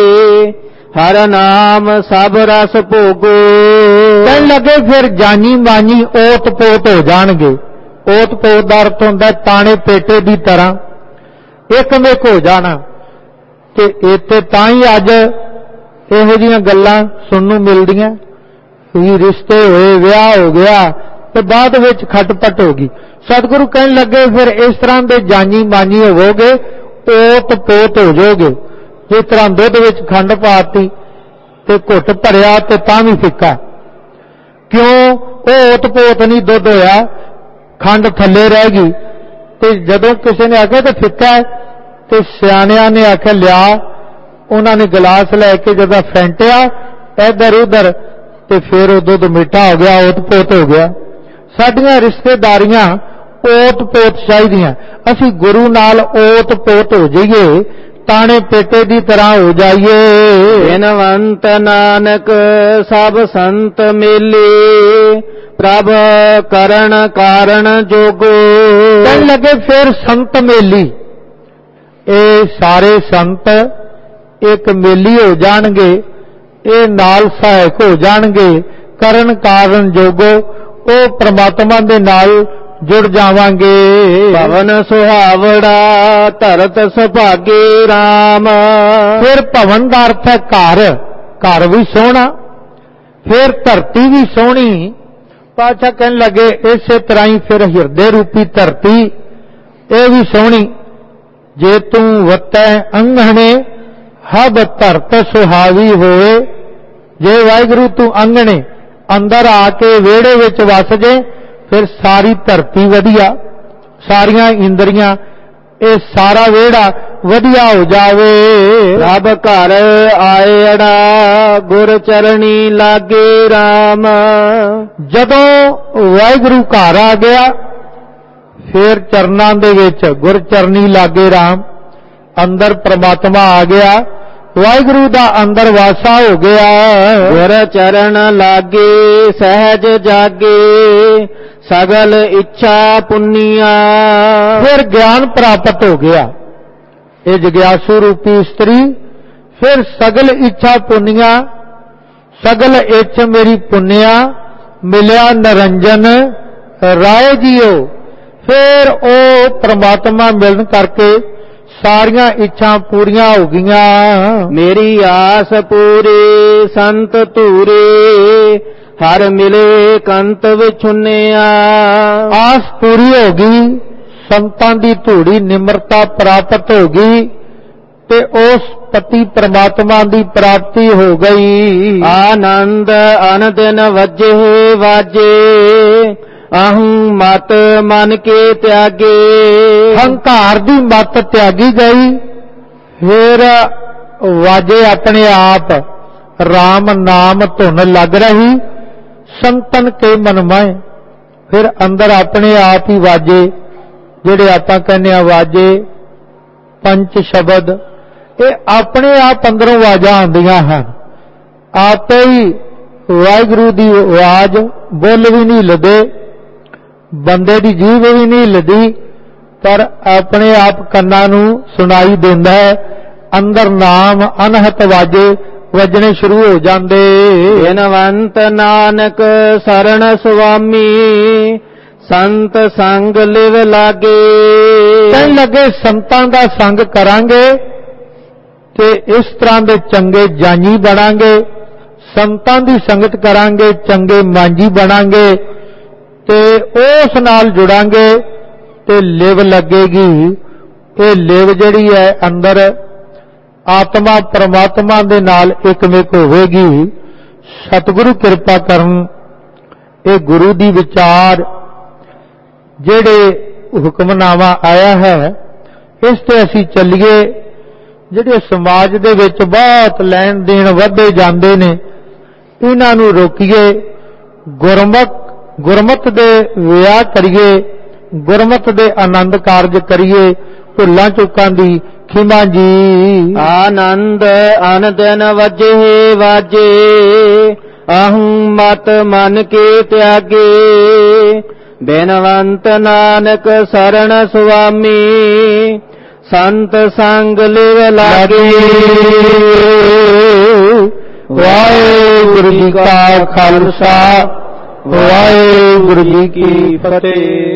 ਹਰ ਨਾਮ ਸਭ ਰਸ ਭੋਗੋ। ਕਹਿਣ ਲੱਗੇ ਫਿਰ ਜਾਨੀ ਮਾਨੀ ਓਤ ਪੋਤ ਹੋ ਜਾਣਗੇ। ਓਤ ਪੋਤ ਦਾ ਅਰਥ ਹੁੰਦਾ ਤਾਣੇ ਪੇਟੇ ਦੀ ਤਰ੍ਹਾਂ ਇੱਕਮਿਕ ਹੋ ਜਾਣਾ। ਤੇ ਇੱਥੇ ਤਾਂ ਹੀ ਅੱਜ ਇਹੋ ਜਿਹੀਆਂ ਗੱਲਾਂ ਸੁਣਨ ਨੂੰ ਮਿਲਦੀਆਂ ਵੀ ਰਿਸ਼ਤੇ ਹੋਏ, ਵਿਆਹ ਹੋ ਗਿਆ ਤੇ ਬਾਅਦ ਵਿੱਚ ਖਟਪਟ ਹੋ ਗਈ। ਸਤਿਗੁਰੂ ਕਹਿਣ ਲੱਗੇ ਫਿਰ ਇਸ ਤਰ੍ਹਾਂ ਦੇ ਜਾਨੀ ਮਾਨੀ ਹੋਵੋਗੇ, ਓਤ ਪੋਤ ਹੋ ਜਾਓਗੇ। ਜਿਸ ਤਰ੍ਹਾਂ ਦੁੱਧ ਵਿੱਚ ਖੰਡ ਪਾਤੀ ਤੇ ਘੁੱਟ ਭਰਿਆ ਤੇ ਤਾਂ ਵੀ ਫਿੱਕਾ, ਕਿਉਂ? ਉਹ ਓਤ ਪੋਤ ਨਹੀਂ ਦੁੱਧ ਹੋਇਆ, ਖੰਡ ਥੱਲੇ ਰਹਿ ਗਈ। ਤੇ ਜਦੋਂ ਕਿਸੇ ਨੇ ਆਖਿਆ ਤੇ ਫਿੱਕਾ, ਤੇ ਸਿਆਣਿਆਂ ਨੇ ਆਖਿਆ ਲਿਆ, ਉਹਨਾਂ ਨੇ ਗਲਾਸ ਲੈ ਕੇ ਜਦੋਂ ਫੈਂਟਿਆ ਇੱਧਰ ਉੱਧਰ, ਤੇ ਫਿਰ ਉਹ ਦੁੱਧ ਮਿੱਠਾ ਹੋ ਗਿਆ, ਓਤ ਪੋਤ ਹੋ ਗਿਆ। ਸਾਡੀਆਂ ਰਿਸ਼ਤੇਦਾਰੀਆਂ ਓਤ ਪੋਤ ਚਾਹੀਦੀਆਂ। ਅਸੀਂ ਗੁਰੂ ਨਾਲ ਓਤ ਪੋਤ ਹੋ ਜਾਈਏ, ਤਾਣੇ ਪੇਟੇ ਦੀ ਤਰ੍ਹਾਂ ਹੋ ਜਾਈਏ। ਬਿਨਵੰਤ ਨਾਨਕ ਸਭ ਸੰਤ ਮੇਲੇ, ਪ੍ਰਭ ਕਰਨ ਕਾਰਨ ਜੋਗੋ। ਕਹਿਣ ਲੱਗੇ ਫਿਰ ਸੰਤ ਮੇਲੀ, ਇਹ ਸਾਰੇ ਸੰਤ ਇੱਕ ਮੇਲੀ ਹੋ ਜਾਣਗੇ, ਇਹ ਨਾਲ ਸਹਾਇਕ ਹੋ ਜਾਣਗੇ। ਕਰਨ ਕਾਰਨ ਜੋਗੋ, ਉਹ ਪ੍ਰਮਾਤਮਾ ਦੇ ਨਾਲ ਜੁੜ ਜਾਵਾਂਗੇ। ਭਵਨ ਸੁਹਾਵੜਾ ਧਰਤ ਸੁਭਾਗੇ ਰਾਮ। ਫਿਰ ਭਵਨ ਦਾ ਅਰਥ ਹੈ ਘਰ, ਘਰ ਵੀ ਸੋਹਣਾ, ਫਿਰ ਧਰਤੀ ਵੀ ਸੋਹਣੀ। ਪਾਤਸ਼ਾਹ ਕਹਿਣ ਲੱਗੇ ਇਸੇ ਤਰ੍ਹਾਂ ਹੀ ਫਿਰ ਹਿਰਦੇ ਰੂਪੀ ਧਰਤੀ ਇਹ ਵੀ ਸੋਹਣੀ। ਜੇ ਤੂੰ ਵਤੈ ਅੰਗਣੇ ਹਬ ਧਰਤ ਸੁਹਾਵੀ ਹੋਏ। ਜੇ ਵਾਹਿਗੁਰੂ ਤੂੰ ਅੰਗਣੇ ਅੰਦਰ ਆ ਕੇ ਵਿਹੜੇ ਵਿੱਚ ਵਸ ਜੇ, ਫਿਰ ਸਾਰੀ ਧਰਤੀ ਵਧੀਆ, ਸਾਰੀਆਂ ਇੰਦਰੀਆਂ, ਇਹ ਸਾਰਾ ਵਿਹੜਾ ਵਧੀਆ ਹੋ ਜਾਵੇ। ਰੱਬ ਘਰ ਆਏੜਾ ਗੁਰ ਚਰਣੀ ਲਾਗੇ ਰਾਮ। ਜਦੋਂ ਵਾਹਿਗੁਰੂ ਘਰ ਆ ਗਿਆ, ਫਿਰ ਚਰਨਾਂ ਦੇ ਵਿੱਚ ਗੁਰ ਚਰਨੀ ਲਾਗੇ ਰਾਮ, ਅੰਦਰ ਪ੍ਰਮਾਤਮਾ ਆ ਗਿਆ, ਵਾਹਿਗੁਰੂ ਦਾ ਅੰਦਰ ਵਾਸਾ ਹੋ ਗਿਆ। ਗੁਰ ਚਰਨ ਲਾਗੇ ਸਹਿਜ ਜਾਗੇ, ਸਗਲ ਇੱਛਾ ਪੁੰਨੀਆਂ। ਫਿਰ ਗਿਆਨ ਪ੍ਰਾਪਤ ਹੋ ਗਿਆ, ਇਹ ਜਗਿਆਸੂ ਰੂਪੀ ਇਸਤਰੀ। ਫਿਰ ਸਗਲ ਇੱਛਾ ਪੁੰਨੀਆਂ, ਸਗਲ ਇੱਛ ਮੇਰੀ ਪੁੰਨਿਆ, ਮਿਲਿਆ ਨਰੰਜਨ ਰਾਏ ਜੀਓ। ਫਿਰ ਉਹ ਪ੍ਰਮਾਤਮਾ ਮਿਲਣ ਕਰਕੇ ਸਾਰੀਆਂ ਇੱਛਾ ਪੂਰੀਆਂ ਹੋ ਗਈਆਂ। ਮੇਰੀ ਆਸ ਪੂਰੀ ਸੰਤ ਧੂਰੇ, ਹਰ ਮਿਲੇ ਕੰਤ ਵਿਛੁੰਨਿਆ। ਆਸ ਪੂਰੀ ਹੋ ਗਈ, ਸੰਤਾਂ ਦੀ ਧੂੜੀ ਨਿਮਰਤਾ ਪ੍ਰਾਪਤ ਹੋ ਗਈ, ਤੇ ਉਸ ਪਤੀ ਪ੍ਰਮਾਤਮਾ ਦੀ ਪ੍ਰਾਪਤੀ ਹੋ ਗਈ। ਆਨੰਦ ਅਨਦਿਨ ਵਜੇ ਵਾਜੇ, ਅਹੰ ਮਤ ਮਨ ਕੇ ਤਿਆਗੇ। ਹੰਕਾਰ ਦੀ ਮਤ ਤਿਆਗੀ ਗਈ, ਫਿਰ ਵਾਜੇ ਆਪਣੇ ਆਪ ਰਾਮ ਨਾਮ ਧੁਨ ਲੱਗ ਰਹੀ। ਸੰਤਨ ਕੇ ਮਨ ਮਾਏ, ਫਿਰ ਅੰਦਰ ਆਪਣੇ ਆਪ ਹੀ ਵਾਜੇ, ਜਿਹੜੇ ਆਪਾਂ ਕਹਿੰਦੇ ਆ ਵਾਜੇ ਪੰਜ ਸ਼ਬਦ, ਇਹ ਆਪਣੇ ਆਪ ਅੰਦਰੋਂ ਆਵਾਜ਼ਾਂ ਆਉਂਦੀਆਂ ਹਨ। ਆਪੇ ਹੀ ਵਾਹਿਗੁਰੂ ਦੀ ਆਵਾਜ਼, ਬੁੱਲ ਵੀ ਨਹੀਂ ਹਿੱਲਦੇ, ਬੰਦੇ ਦੀ ਜੀਭ ਵੀ ਨਹੀਂ ਹਿੱਲਦੀ, ਪਰ ਆਪਣੇ ਆਪ ਕੰਨਾਂ ਨੂੰ ਸੁਣਾਈ ਦਿੰਦਾ ਹੈ। ਅੰਦਰ ਨਾਮ ਅਨਹਤ ਵਾਜੇ ਵੱਜਣੇ ਸ਼ੁਰੂ ਹੋ ਜਾਂਦੇ। ਬਿਨਵੰਤ ਨਾਨਕ ਸਰਣ ਸੁਆਮੀ, ਸੰਤ ਸੰਗ ਲਿਵ ਲਾਗੇ। ਕਹਿਣ ਲੱਗੇ ਸੰਤਾਂ ਦਾ ਸੰਗ ਕਰਾਂਗੇ ਤੇ ਇਸ ਤਰ੍ਹਾਂ ਦੇ ਚੰਗੇ ਜਾਨੀ ਬਣਾਂਗੇ। ਸੰਤਾਂ ਦੀ ਸੰਗਤ ਕਰਾਂਗੇ, ਚੰਗੇ ਮਾਂਝੀ ਬਣਾਂਗੇ, ਤੇ ਉਸ ਨਾਲ ਜੁੜਾਂਗੇ ਤੇ ਲਿਵ ਲੱਗੇਗੀ। ਇਹ ਲਿਵ ਜਿਹੜੀ ਹੈ ਅੰਦਰ ਆਤਮਾ ਪਰਮਾਤਮਾ ਦੇ ਨਾਲ ਇਕਮਿਕ ਹੋਵੇਗੀ। ਸਤਿਗੁਰੂ ਕਿਰਪਾ ਕਰਨ ਇਹ ਗੁਰੂ ਦੀ ਵਿਚਾਰ ਜਿਹੜੇ ਹੁਕਮਨਾਮਾ ਆਇਆ ਹੈ ਇਸ ਤੇ ਅਸੀਂ ਚੱਲੀਏ। ਜਿਹੜੇ ਸਮਾਜ ਦੇ ਵਿੱਚ ਬਹੁਤ ਲੈਣ ਦੇਣ ਵਧਦੇ ਜਾਂਦੇ ਨੇ ਇਹਨਾਂ ਨੂੰ ਰੋਕੀਏ। ਗੁਰਮਤ ਗੁਰਮਤ ਦੇ ਵਿਆਹ ਕਰੀਏ, ਗੁਰਮਤ ਦੇ ਆਨੰਦ ਕਾਰਜ ਕਰੀਏ। ਭੁੱਲਾਂ ਚੁੱਕਾਂ ਦੀ ਖਿਮਾ ਜੀ। ਆਨੰਦ ਅਨਦਨ ਵਜੇ ਵਾਜੇ ਅਹੰ ਮਤ ਮਨ ਕੇ ਤਿਆਗੇ ਬੇਨਵੰਤ ਨਾਨਕ ਸਰਣ ਸੁਆਮੀ ਸੰਤ ਸੰਗ ਲਿਵ ਲਾਗੇ। ਵਾਹਿਗੁਰੂ ਜੀ ਕਾ ਖਾਲਸਾ ਵਾਹਿਗੁਰੂ ਜੀ ਕੀ ਫਤਿਹ।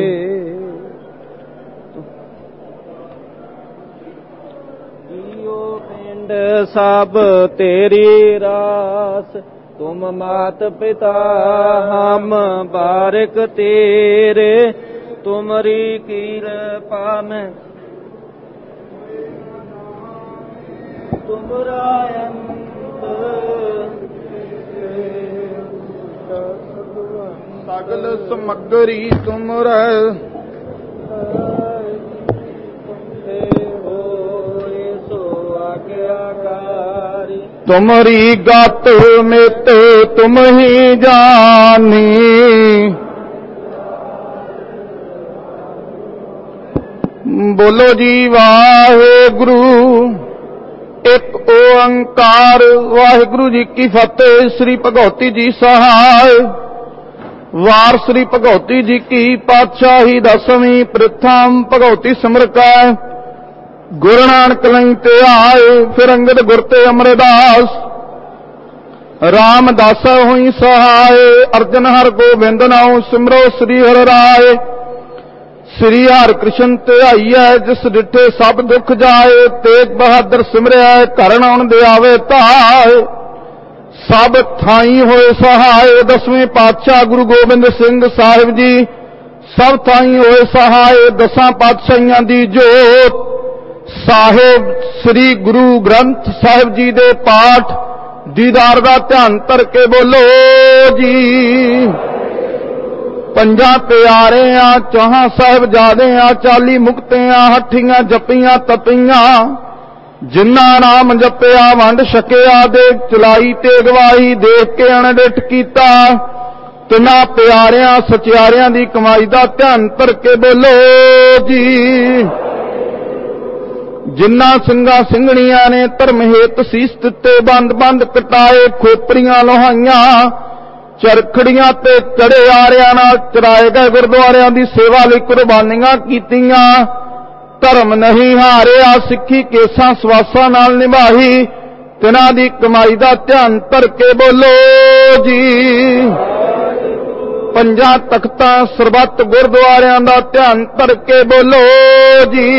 सब तेरी रास तुम मात पिता हम बारिक तेरे तुमरी कृपा में तुमरा सगल समग्री तुमरा तुमरी गत मित तुम ही जानी बोलो जी वाहेगुरु एक ओंकार। वाहेगुरु जी की फतेह। श्री भगवती जी सहाय। वार श्री भगवती जी की पातशाही दसवीं प्रथम भगवती सिमरका गुरु नानक लंग ते आए फिर अंगद गुर ते अमरदास रामदास हुई सहाय। अर्जन हर गोबिंद नाउ सिमरो श्री हर राय। श्री हर कृष्ण ते आईए जिस डिठे सब दुख जाए तेग बहादुर सिमरिया घर नाउन दे आवे ताए। सब थाई होए सहाय। दसवें पातशाह गुरु गोबिंद सिंह साहिब जी सब थाई होए सहाय। दसां पातशाहियां दी जोत साहिब श्री गुरु ग्रंथ साहिब जी दे पाठ दीदार दा ध्यान धर के बोलो जी। पंजा प्यारे आ चौहां साहिबजादे आ चाली मुक्ते आ हठियां जपियां तपियां जिन्ना नाम जपिया वंड छकिया देख चलाई ते गवाही देख के अणडिठ कीता तिना प्यारियां सचियारियां दी कमाई दा ध्यान धर के बोलो जी। जिन्ना सिंगा सिंगणियां ने धर्म हेत सीस दिते बंद बंद कटाए खोपरियां लोहाइयां चरखड़ियां ते चढ़े आरियां नाल चराए गए गुरुद्वारियां दी सेवा लई कुर्बानियां कीतियां। धर्म नहीं हारिया सिक्खी केसां सवासां नाल निभाई तिन्हां दी कमाई दा ध्यान धर के बोलो जी। पंजां तख्तां सरबत गुरुद्वारियां दा ध्यान धर के बोलो जी।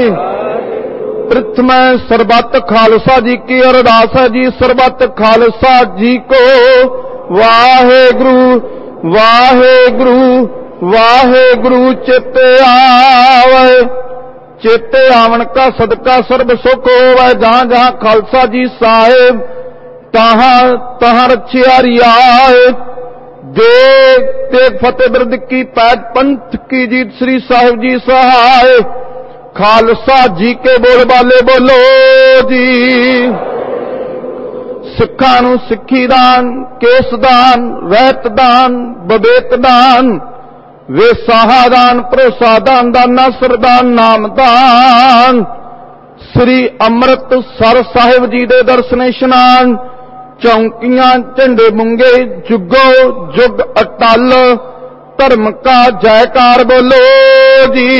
प्रथम सरबत खालसा जी की अरदास है जी। सरबत खालसा जी को वाहेगुरु वाहेगुरु वाहेगुरु चित्ते आवे। चित्ते आवन का सदका सर्ब सुख होवे। जहां जहां खालसा जी साहेब तहां तहां रछियारी आए। देख तेग फतेह बिरद की पैद पंथ की जीत श्री साहिब जी सहाय। खालसा जी के बोल बाले बोलो जी। सिक्खां नूं सिक्खी दान केस दान रहत दान बबेत दान वेसाहा दान भरोसा दान दाना सरदान नाम दान। श्री अमृत सर साहिब जी दे दर्शन इशनान चौंकियां झंडे मुंगे जुगो जुग अटल धर्म का जयकार बोलो जी।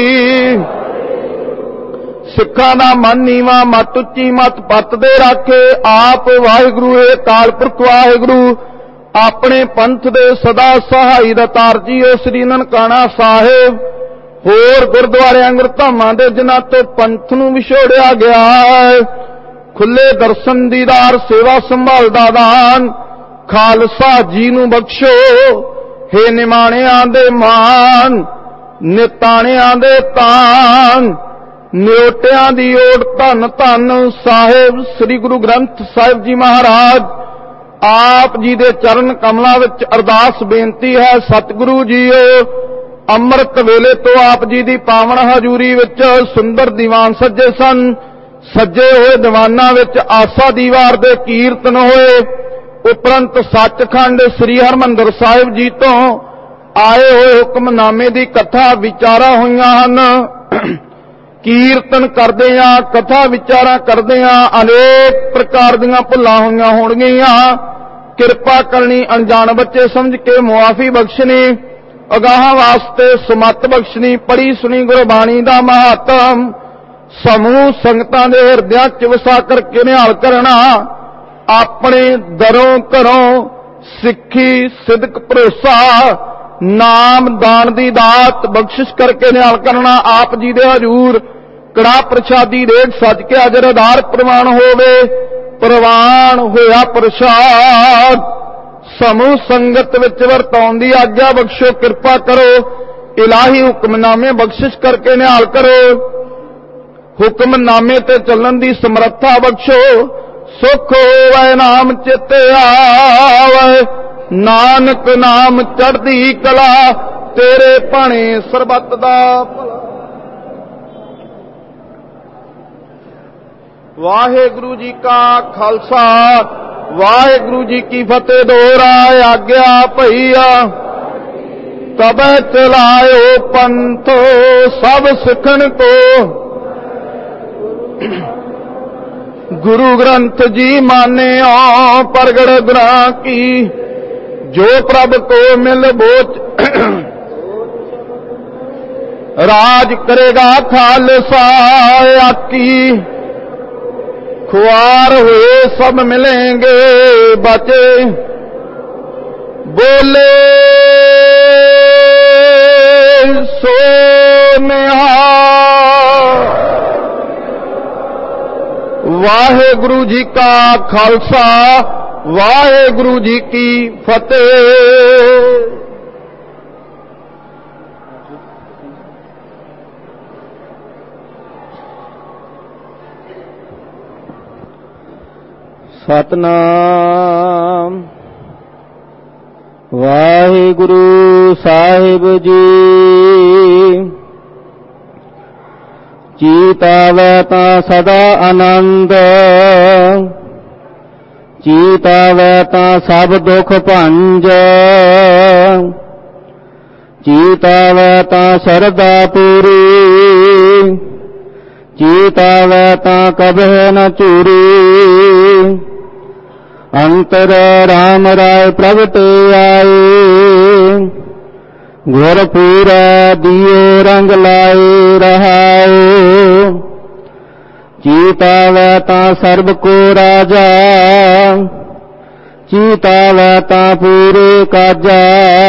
सिखां दा मन नीवा मत उच्ची मत पत दे राखे आप वाहिगुरु है काल पुरख वाहिगुरु अपने पंथ दे सदा सहाई दातार जी श्री ननकाना साहिब होर गुरुद्वारे अंगरधामां दे जिन्हां तो पंथ नूं विछोड़िया गया है खुले दर्शन दीदार सेवा संभाल दा दान खालसा जी नूं बख्शो हे निमाणियां दे मान, निताणियां दे तान, ਨਿਓਟਿਆਂ ਦੀ ਓਟ ਧੰਨ ਧੰਨ ਸਾਹਿਬ ਸ੍ਰੀ ਗੁਰੂ ਗ੍ਰੰਥ ਸਾਹਿਬ ਜੀ ਮਹਾਰਾਜ। ਆਪ ਜੀ ਦੇ ਚਰਨ ਕਮਲਾਂ ਵਿੱਚ ਅਰਦਾਸ ਬੇਨਤੀ ਹੈ, ਸਤਿਗੁਰੂ ਜੀਓ ਅੰਮ੍ਰਿਤ ਵੇਲੇ ਤੋਂ ਆਪ ਜੀ ਦੀ ਪਾਵਨ ਹਜ਼ੂਰੀ ਵਿੱਚ ਸੁੰਦਰ ਦੀਵਾਨ ਸੱਜੇ ਸਨ। ਸੱਜੇ ਹੋਏ ਦੀਵਾਨਾਂ ਵਿੱਚ ਆਸਾ ਦੀਵਾਰ ਦੇ ਕੀਰਤਨ ਹੋਏ। ਉਪਰੰਤ ਸੱਚਖੰਡ ਸ੍ਰੀ ਹਰਿਮੰਦਰ ਸਾਹਿਬ ਜੀ ਤੋਂ ਆਏ ਹੋਏ ਹੁਕਮਨਾਮੇ ਦੀ ਕਥਾ ਵਿਚਾਰਾਂ ਹੋਈਆਂ ਹਨ। ਕੀਰਤਨ ਕਰਦੇ ਆ, ਕਥਾ ਵਿਚਾਰਾਂ ਕਰਦੇ ਆ, ਅਨੇਕ ਪ੍ਰਕਾਰ ਦੀਆਂ ਭੁੱਲਾਂ ਹੋਈਆਂ ਹੋਣਗੀਆਂ। ਕਿਰਪਾ ਕਰਨੀ, ਅਣਜਾਣ ਬੱਚੇ ਸਮਝ ਕੇ ਮੁਆਫੀ ਬਖਸ਼ਣੀ, ਅਗਾਹਾਂ ਵਾਸਤੇ ਸੁਮਤ ਬਖਸ਼ਣੀ। ਪੜੀ ਸੁਣੀ ਗੁਰਬਾਣੀ ਦਾ ਮਹਾਤਮ ਸਮੂਹ ਸੰਗਤਾਂ ਦੇ ਹਿਰਦਿਆਂ ਚ ਵਸਾ ਕਰਕੇ ਨਿਹਾਲ ਕਰਨਾ। ਆਪਣੇ ਦਰੋਂ ਘਰੋਂ ਸਿੱਖੀ ਸਿਦਕ ਭਰੋਸਾ ਨਾਮ ਦਾਨ ਦੀ ਦਾਤ ਬਖਸ਼ਿਸ਼ ਕਰਕੇ ਨਿਹਾਲ ਕਰਨਾ। ਆਪ ਜੀ ਦੇ ਹਜ਼ੂਰ ਕੜਾ ਪ੍ਰਸ਼ਾਦੀ ਰੇਗ ਸੱਜ ਕੇ ਅਜਰ ਆਧਾਰ ਪ੍ਰਵਾਨ ਹੋਵੇ। ਪ੍ਰਵਾਨ ਹੋਇਆ ਪ੍ਰਸ਼ਾਦ ਸਮੂਹ ਸੰਗਤ ਵਿੱਚ ਵਰਤਾਉਣ ਦੀ ਆਗਿਆ ਬਖਸ਼ੋ। ਕਿਰਪਾ ਕਰੋ, ਇਲਾਹੀ ਹੁਕਮਨਾਮੇ ਬਖਸ਼ਿਸ਼ ਕਰਕੇ ਨਿਹਾਲ ਕਰੋ। ਹੁਕਮਨਾਮੇ ਤੇ ਚੱਲਣ ਦੀ ਸਮਰੱਥਾ ਬਖਸ਼ੋ। ਸੁਖ ਹੋਵੇ ਨਾਮ ਚਿਤ ਆਵੇ, ਨਾਨਕ ਨਾਮ ਚੜ੍ਹਦੀ ਕਲਾ, ਤੇਰੇ ਭਾਣੇ ਸਰਬੱਤ ਦਾ ਭਲਾ। ਵਾਹਿਗੁਰੂ ਜੀ ਕਾ ਖਾਲਸਾ, ਵਾਹਿਗੁਰੂ ਜੀ ਕੀ ਫਤਿਹ। ਦੋਹਰਾ ਆਗਿਆ ਭਈਆ ਤਬੈ ਚਲਾਇਓ ਪੰਥ, ਸਭ ਸਿੱਖਣ ਕੋ ਗੁਰੂ ਗ੍ਰੰਥ ਜੀ ਮਾਨਿਓ। ਪ੍ਰਗਟ ਗੁਰਾਂ ਕੀ ਜੋ ਪ੍ਰਭ ਕੋ ਮਿਲ ਬੋਚ, ਰਾਜ ਕਰੇਗਾ ਖਾਲਸਾ ਆਕੀ। खुआर हुए सब मिलेंगे बचे, बोले सो निहाल। वाहेगुरु जी का खालसा, वाहेगुरु जी की फतेह। सतनाम वाहिगुरु साहिब जी। चीतावै तां सदा आनंद, चीतावै तां सब दुख भंज, चीतावै तां शरधा पूरी, चीतावै तां कबह न चूरी। अंतर राम राय प्रगटे आए, गुर पूरा दियो रंग लाए रहाओ। चीतावै तां सर्ब को राजा, चीतावै तां पूरे काजा,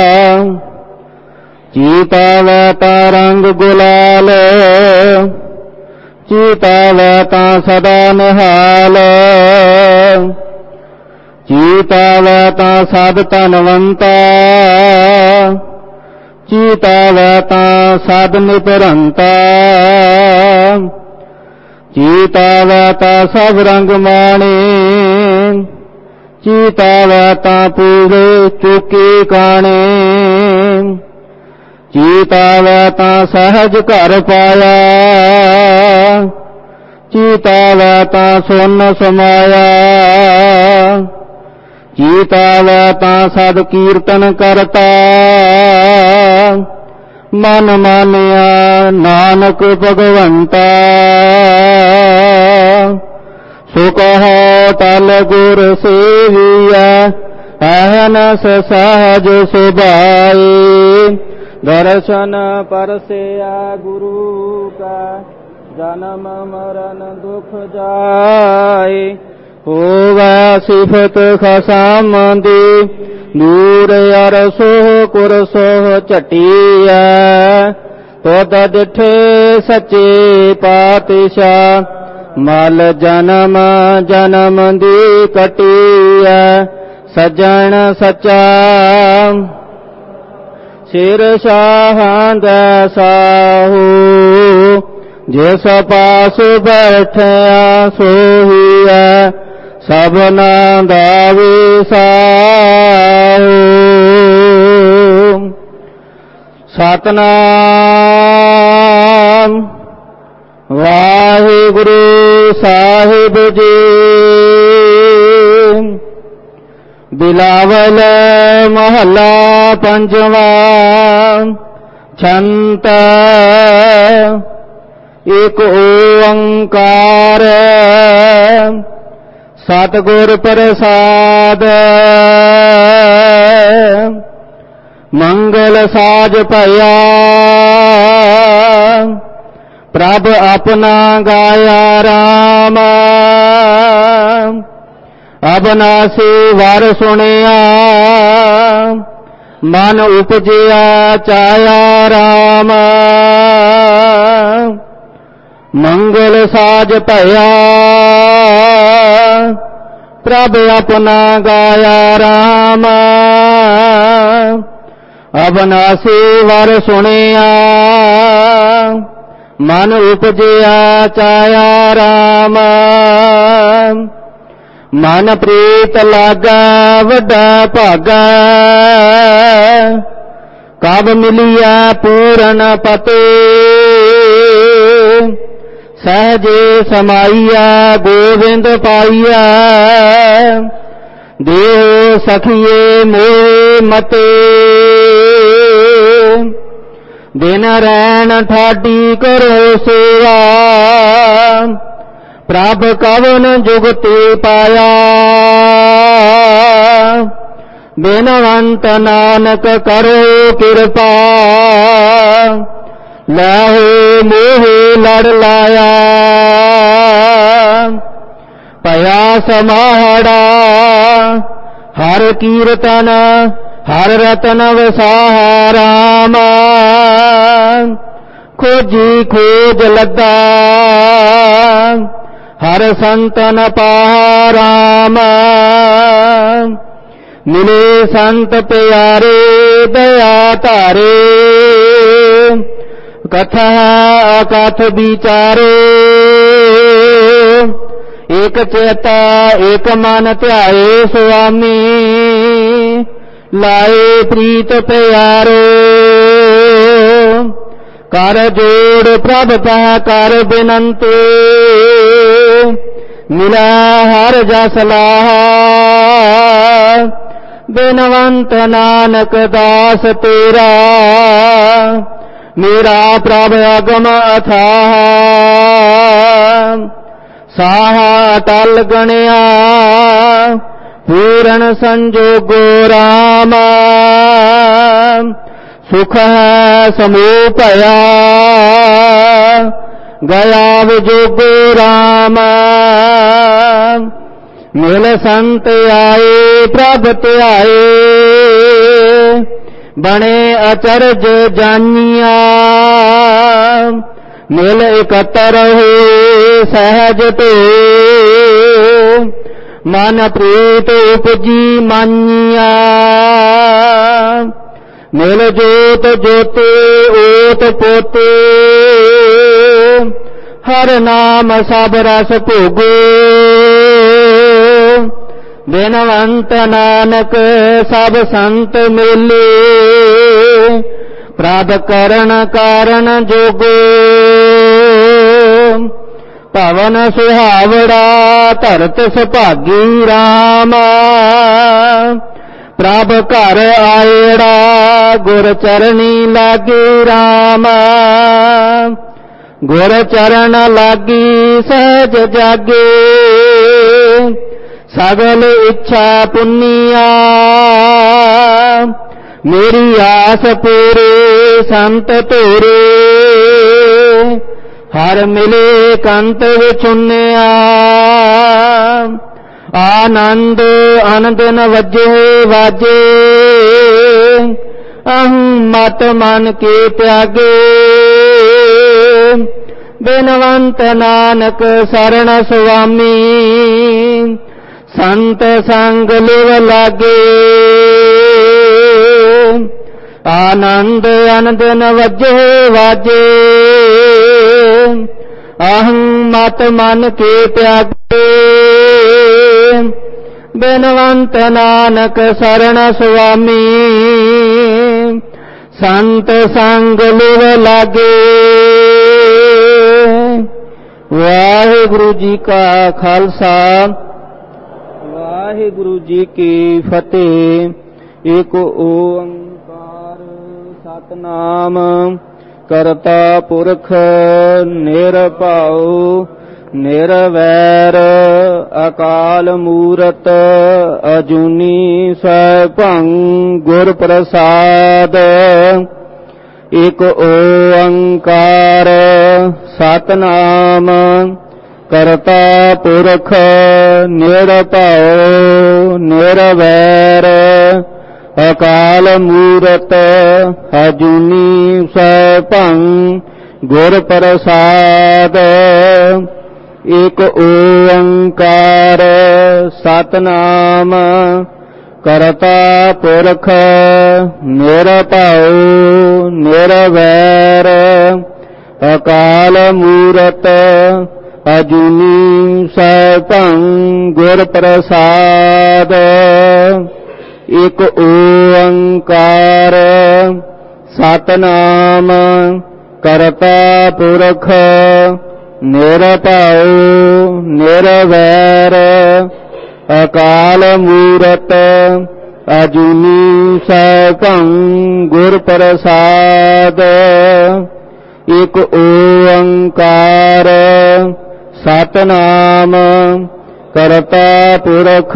चीतावै तां रंग गुलाल, चीतावै तां सदा निहाल। चीतावै तां साध धनवंता, चीतावै तां साध निपरंता। चीतावै तां सब रंग माणे, चीतावै तां पूरे चुकी काणे। चीतावै तां सहज घर पाया, चीतावै तां सुन समाया। चीतावै तां सद कीर्तन करता, मन मानिया नानक भगवंता। सो कहो तल गुर सेविया, अहनस सहज सुभाए। दर्शन परसिया गुरु का, जन्म मरण दुख जाए। होवै सिफत खसाम दी, दूर अर सोह कुर सोह झटिया। तुद डिठे सच्चे पातशाह, मल जन्म जन्म दी कटिया। सजन सच्चा ਸਿਰ ਸ਼ਾਹਾਂ ਦਾ ਸਾਹੂ, ਜਿਸ ਪਾਸ ਬੈਠਿਆ ਸੋਹੀਐ ਸਭਨਾਂ ਦਾ ਵਿਸਾਹੂ। ਸਤਨਾਮ ਵਾਹਿਗੁਰੂ ਸਾਹਿਬ ਜੀ। ਬਿਲਾਵਲ ਮਹੱਲਾ ਪੰਜਵਾਂ। ਛੰਤ ਇਕ ਓੰਕਾਰ ਸਤਿਗੁਰ ਪ੍ਰਸਾਦ, ਮੰਗਲ ਸਾਜ ਭਇਆ ਪ੍ਰਭ ਆਪਣਾ ਗਾਇਆ ਰਾਮ। ਅਬਨਾਸੀ ਵਰ ਸੁਣਿਆ ਮਨ ਉਪਜਿਆ ਚਾਇਆ ਰਾਮ। ਮੰਗਲ ਸਾਜ ਭਇਆ ਪ੍ਰਭ ਆਪਣਾ ਗਾਇਆ ਰਾਮ। ਅਬਨਾਸੀ ਵਰ ਸੁਣਿਆ ਮਨ ਉਪਜਿਆ ਚਾਇਆ ਰਾਮ। ਮਨ ਪ੍ਰੀਤ ਲਾਗਾ ਵੱਡਾ ਭਾਗਾ, ਕਬ ਮਿਲਿਆ ਪੂਰਨ ਪਤੇ। ਸਹਜੇ ਸਮਾਈਆ ਗੋਵਿੰਦ ਪਾਈਆ, ਦੇਹ ਸਖੀਏ ਮੋਹ ਮਤੇ। ਦਿਨ ਰੈਣ ਠਾਡੀ ਕਰੋ ਸੇਵਾ, ਪ੍ਰਭ ਕਵਨ ਜੁਗਤੀ ਪਾਇਆ। ਬਿਨਵੰਤ ਨਾਨਕ ਕਰੋ ਕਿਰਪਾ, ਲਾਹੋ ਮੋਹ ਲੜ ਲਾਇਆ। ਭਇਆ ਸਮਾਹੜਾ ਹਰ ਕੀਰਤਨ, ਹਰ ਰਤਨ ਵਸਾਹਾ ਰਾਮ। ਖੋਜੀ ਖੋਜ ਲੱਗਾ ਹਰ ਸੰਤਨ ਪਾਹਾ ਰਾਮ। ਮਿਲੇ ਸੰਤ ਪਿਆਰੇ ਦਇਆ ਧਾਰੇ, ਕਥਾ ਅਕਥ ਵਿਚਾਰੇ। ਏਕ ਚੇਤਾ ਏਕ ਮਨ ਧਿਆਏ ਸੁਆਮੀ, ਲਾਏ ਪ੍ਰੀਤ ਪਿਆਰੋ। ਕਰ ਜੋੜ ਪ੍ਰਭ ਤਾ ਕਰ ਬਿਨੰਤੀ, ਮਿਲਾ ਹਰ ਜਸ ਲਾਹਾ। ਬਿਨਵੰਤ ਨਾਨਕ ਦਾਸ ਤੇਰਾ, ਮੇਰਾ ਪ੍ਰਭ ਅਗਮ ਅਥਾਹ। ਸਾਹਾ ਤਲ ਗਣਿਆ ਪੂਰਨ ਸੰਜੋਗੋ ਰਾਮ। ਸੁਖ ਹੈ ਸਮੂਹ ਭਇਆ, ਗਿਆ ਵਿਜੋਗੋ ਰਾਮ। ਮਿਲ ਸੰਤ ਆਏ ਪ੍ਰਭ ਧਿਆਏ, ਬਣੇ ਅਚਰਜ ਜਾਨੀਆਂ। ਮਿਲ ਇਕੱਤਰ ਹੋਏ ਸਹਿਜ ਤੇ, ਮਨ ਪ੍ਰੀਤ ਉਪਜੀ ਮਾਨੀਆਂ। ਮਿਲ ਜੋਤ ਜੋਤੇ ਓਤ ਪੋਤੇ, ਹਰ ਨਾਮ ਸਭ ਰਸ ਭੋਗੋ। ਬਿਨਵੰਤ ਨਾਨਕ ਸਭ ਸੰਤ ਮਿਲੇ, ਪ੍ਰਭ ਕਰਨ ਕਾਰਨ ਜੋਗੋ। ਭਵਨ ਸੁਹਾਵੜਾ ਧਰਤ ਸੁਭਾਗੀ ਰਾਮ। ਪ੍ਰਭ ਘਰ ਆਏੜਾ ਗੁਰ ਚਰਣੀ ਲਾਗੇ ਰਾਮ। ਗੁਰ ਚਰਨ ਲਾਗੀ ਸਹਿਜ ਜਾਗੇ, ਸਗਲ ਇੱਛਾ ਪੁੰਨੀਆ। ਮੇਰੀ ਆਸ ਪੂਰੇ ਸੰਤ ਤੋਰੇ, ਹਰ ਮਿਲੇ ਕੰਤ ਵਿਚੁੰਨਿਆ। ਆਨੰਦ ਅਨੰਦਨ ਵਜੇ ਵਾਜੇ, ਅਹੰ ਮਤ ਮਨ ਕੇ ਤਿਆਗੇ। ਬਿਨਵੰਤ ਨਾਨਕ ਸਰਣ ਸੁਆਮੀ, ਸੰਤ ਸੰਗ ਲਿਵ ਲਾਗੇ। ਆਨੰਦ ਅਨੰਦਨ ਵਜੇ ਵਾਜੇ ਅਹੰ ਮਤ ਮਨ ਕੇ ਤਿਆਗੇ ਬਿਨਵੰਤ ਨਾਨਕ ਸਰਣ ਸੁਆਮੀ ਸੰਤ ਸੰਗ ਲਿਵ ਲਾਗੇ। ਵਾਹਿਗੁਰੂ ਜੀ ਕਾ ਖਾਲਸਾ ਵਾਹਿਗੁਰੂ ਜੀ ਕੀ ਫਤਿਹ। ਏਕ ਓੰਕਾਰ ਸਤਨਾਮ ਕਰਤਾ ਪੁਰਖ ਨਿਰਭਉ ਨਿਰਵੈਰ ਅਕਾਲ ਮੂਰਤ ਅਜੂਨੀ ਸੈਭੰ ਗੁਰ ਪ੍ਰਸਾਦ। ਏਕ ਓੰਕਾਰ ਸਤਨਾਮ ਕਰਤਾ ਪੁਰਖ ਨਿਰਭਉ ਨਿਰਵੈਰ ਅਕਾਲ ਮੂਰਤ ਅਜੂਨੀ ਸੈਭੰ ਗੁਰ ਪ੍ਰਸਾਦ। ਏਕ ਓੰਕਾਰ ਸਤਨਾਮ ਕਰਤਾ ਪੁਰਖ ਨਿਰਭਉ ਨਿਰਵੈਰ ਅਕਾਲ ਮੂਰਤ ਅਜੂਨੀ ਸੈਭੰ ਗੁਰ ਪ੍ਰਸਾਦ। ਏਕ ਓੰਕਾਰ ਸਤਨਾਮ ਕਰਤਾ ਪੁਰਖ ਨਿਰਭਉ ਨਿਰਵੈਰ ਅਕਾਲ ਮੂਰਤ ਅਜੂਨੀ ਸੈਭੰ ਗੁਰ ਪ੍ਰਸਾਦ। ਏਕ ਓੰਕਾਰ ਸਤਨਾਮ ਕਰਤਾ ਪੁਰਖ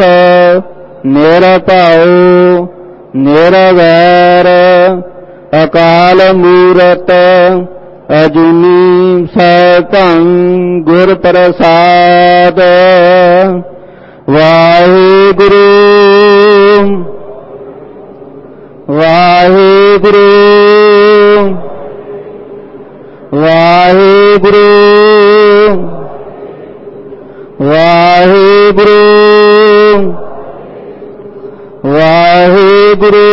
ਨਿਰਭਉ ਨਿਰਵੈਰ ਅਕਾਲ ਮੂਰਤ ਅਜੂਨੀ ਸੈਭੰ ਗੁਰ ਪ੍ਰਸਾਦ। ਵਾਹਿਗੁਰੂ ਵਾਹਿਗੁਰੂ ਵਾਹਿਗੁਰੂ ਵਾਹਿਗੁਰੂ ਵਾਹਿਗੁਰੂ।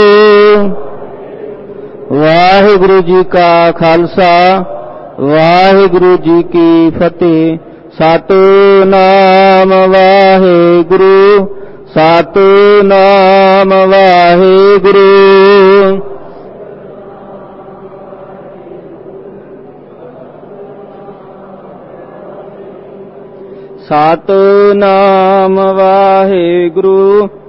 ਵਾਹਿਗੁਰੂ ਜੀ ਕਾ ਖਾਲਸਾ ਵਾਹਿਗੁਰੂ ਜੀ ਕੀ ਫਤਿਹ। ਸਤਿਨਾਮ ਵਾਹਿਗੁਰੂ ਸਤਿਨਾਮ ਵਾਹਿਗੁਰੂ। ਸਤਿਨਾਮ ਵਾਹਿਗੁਰੂ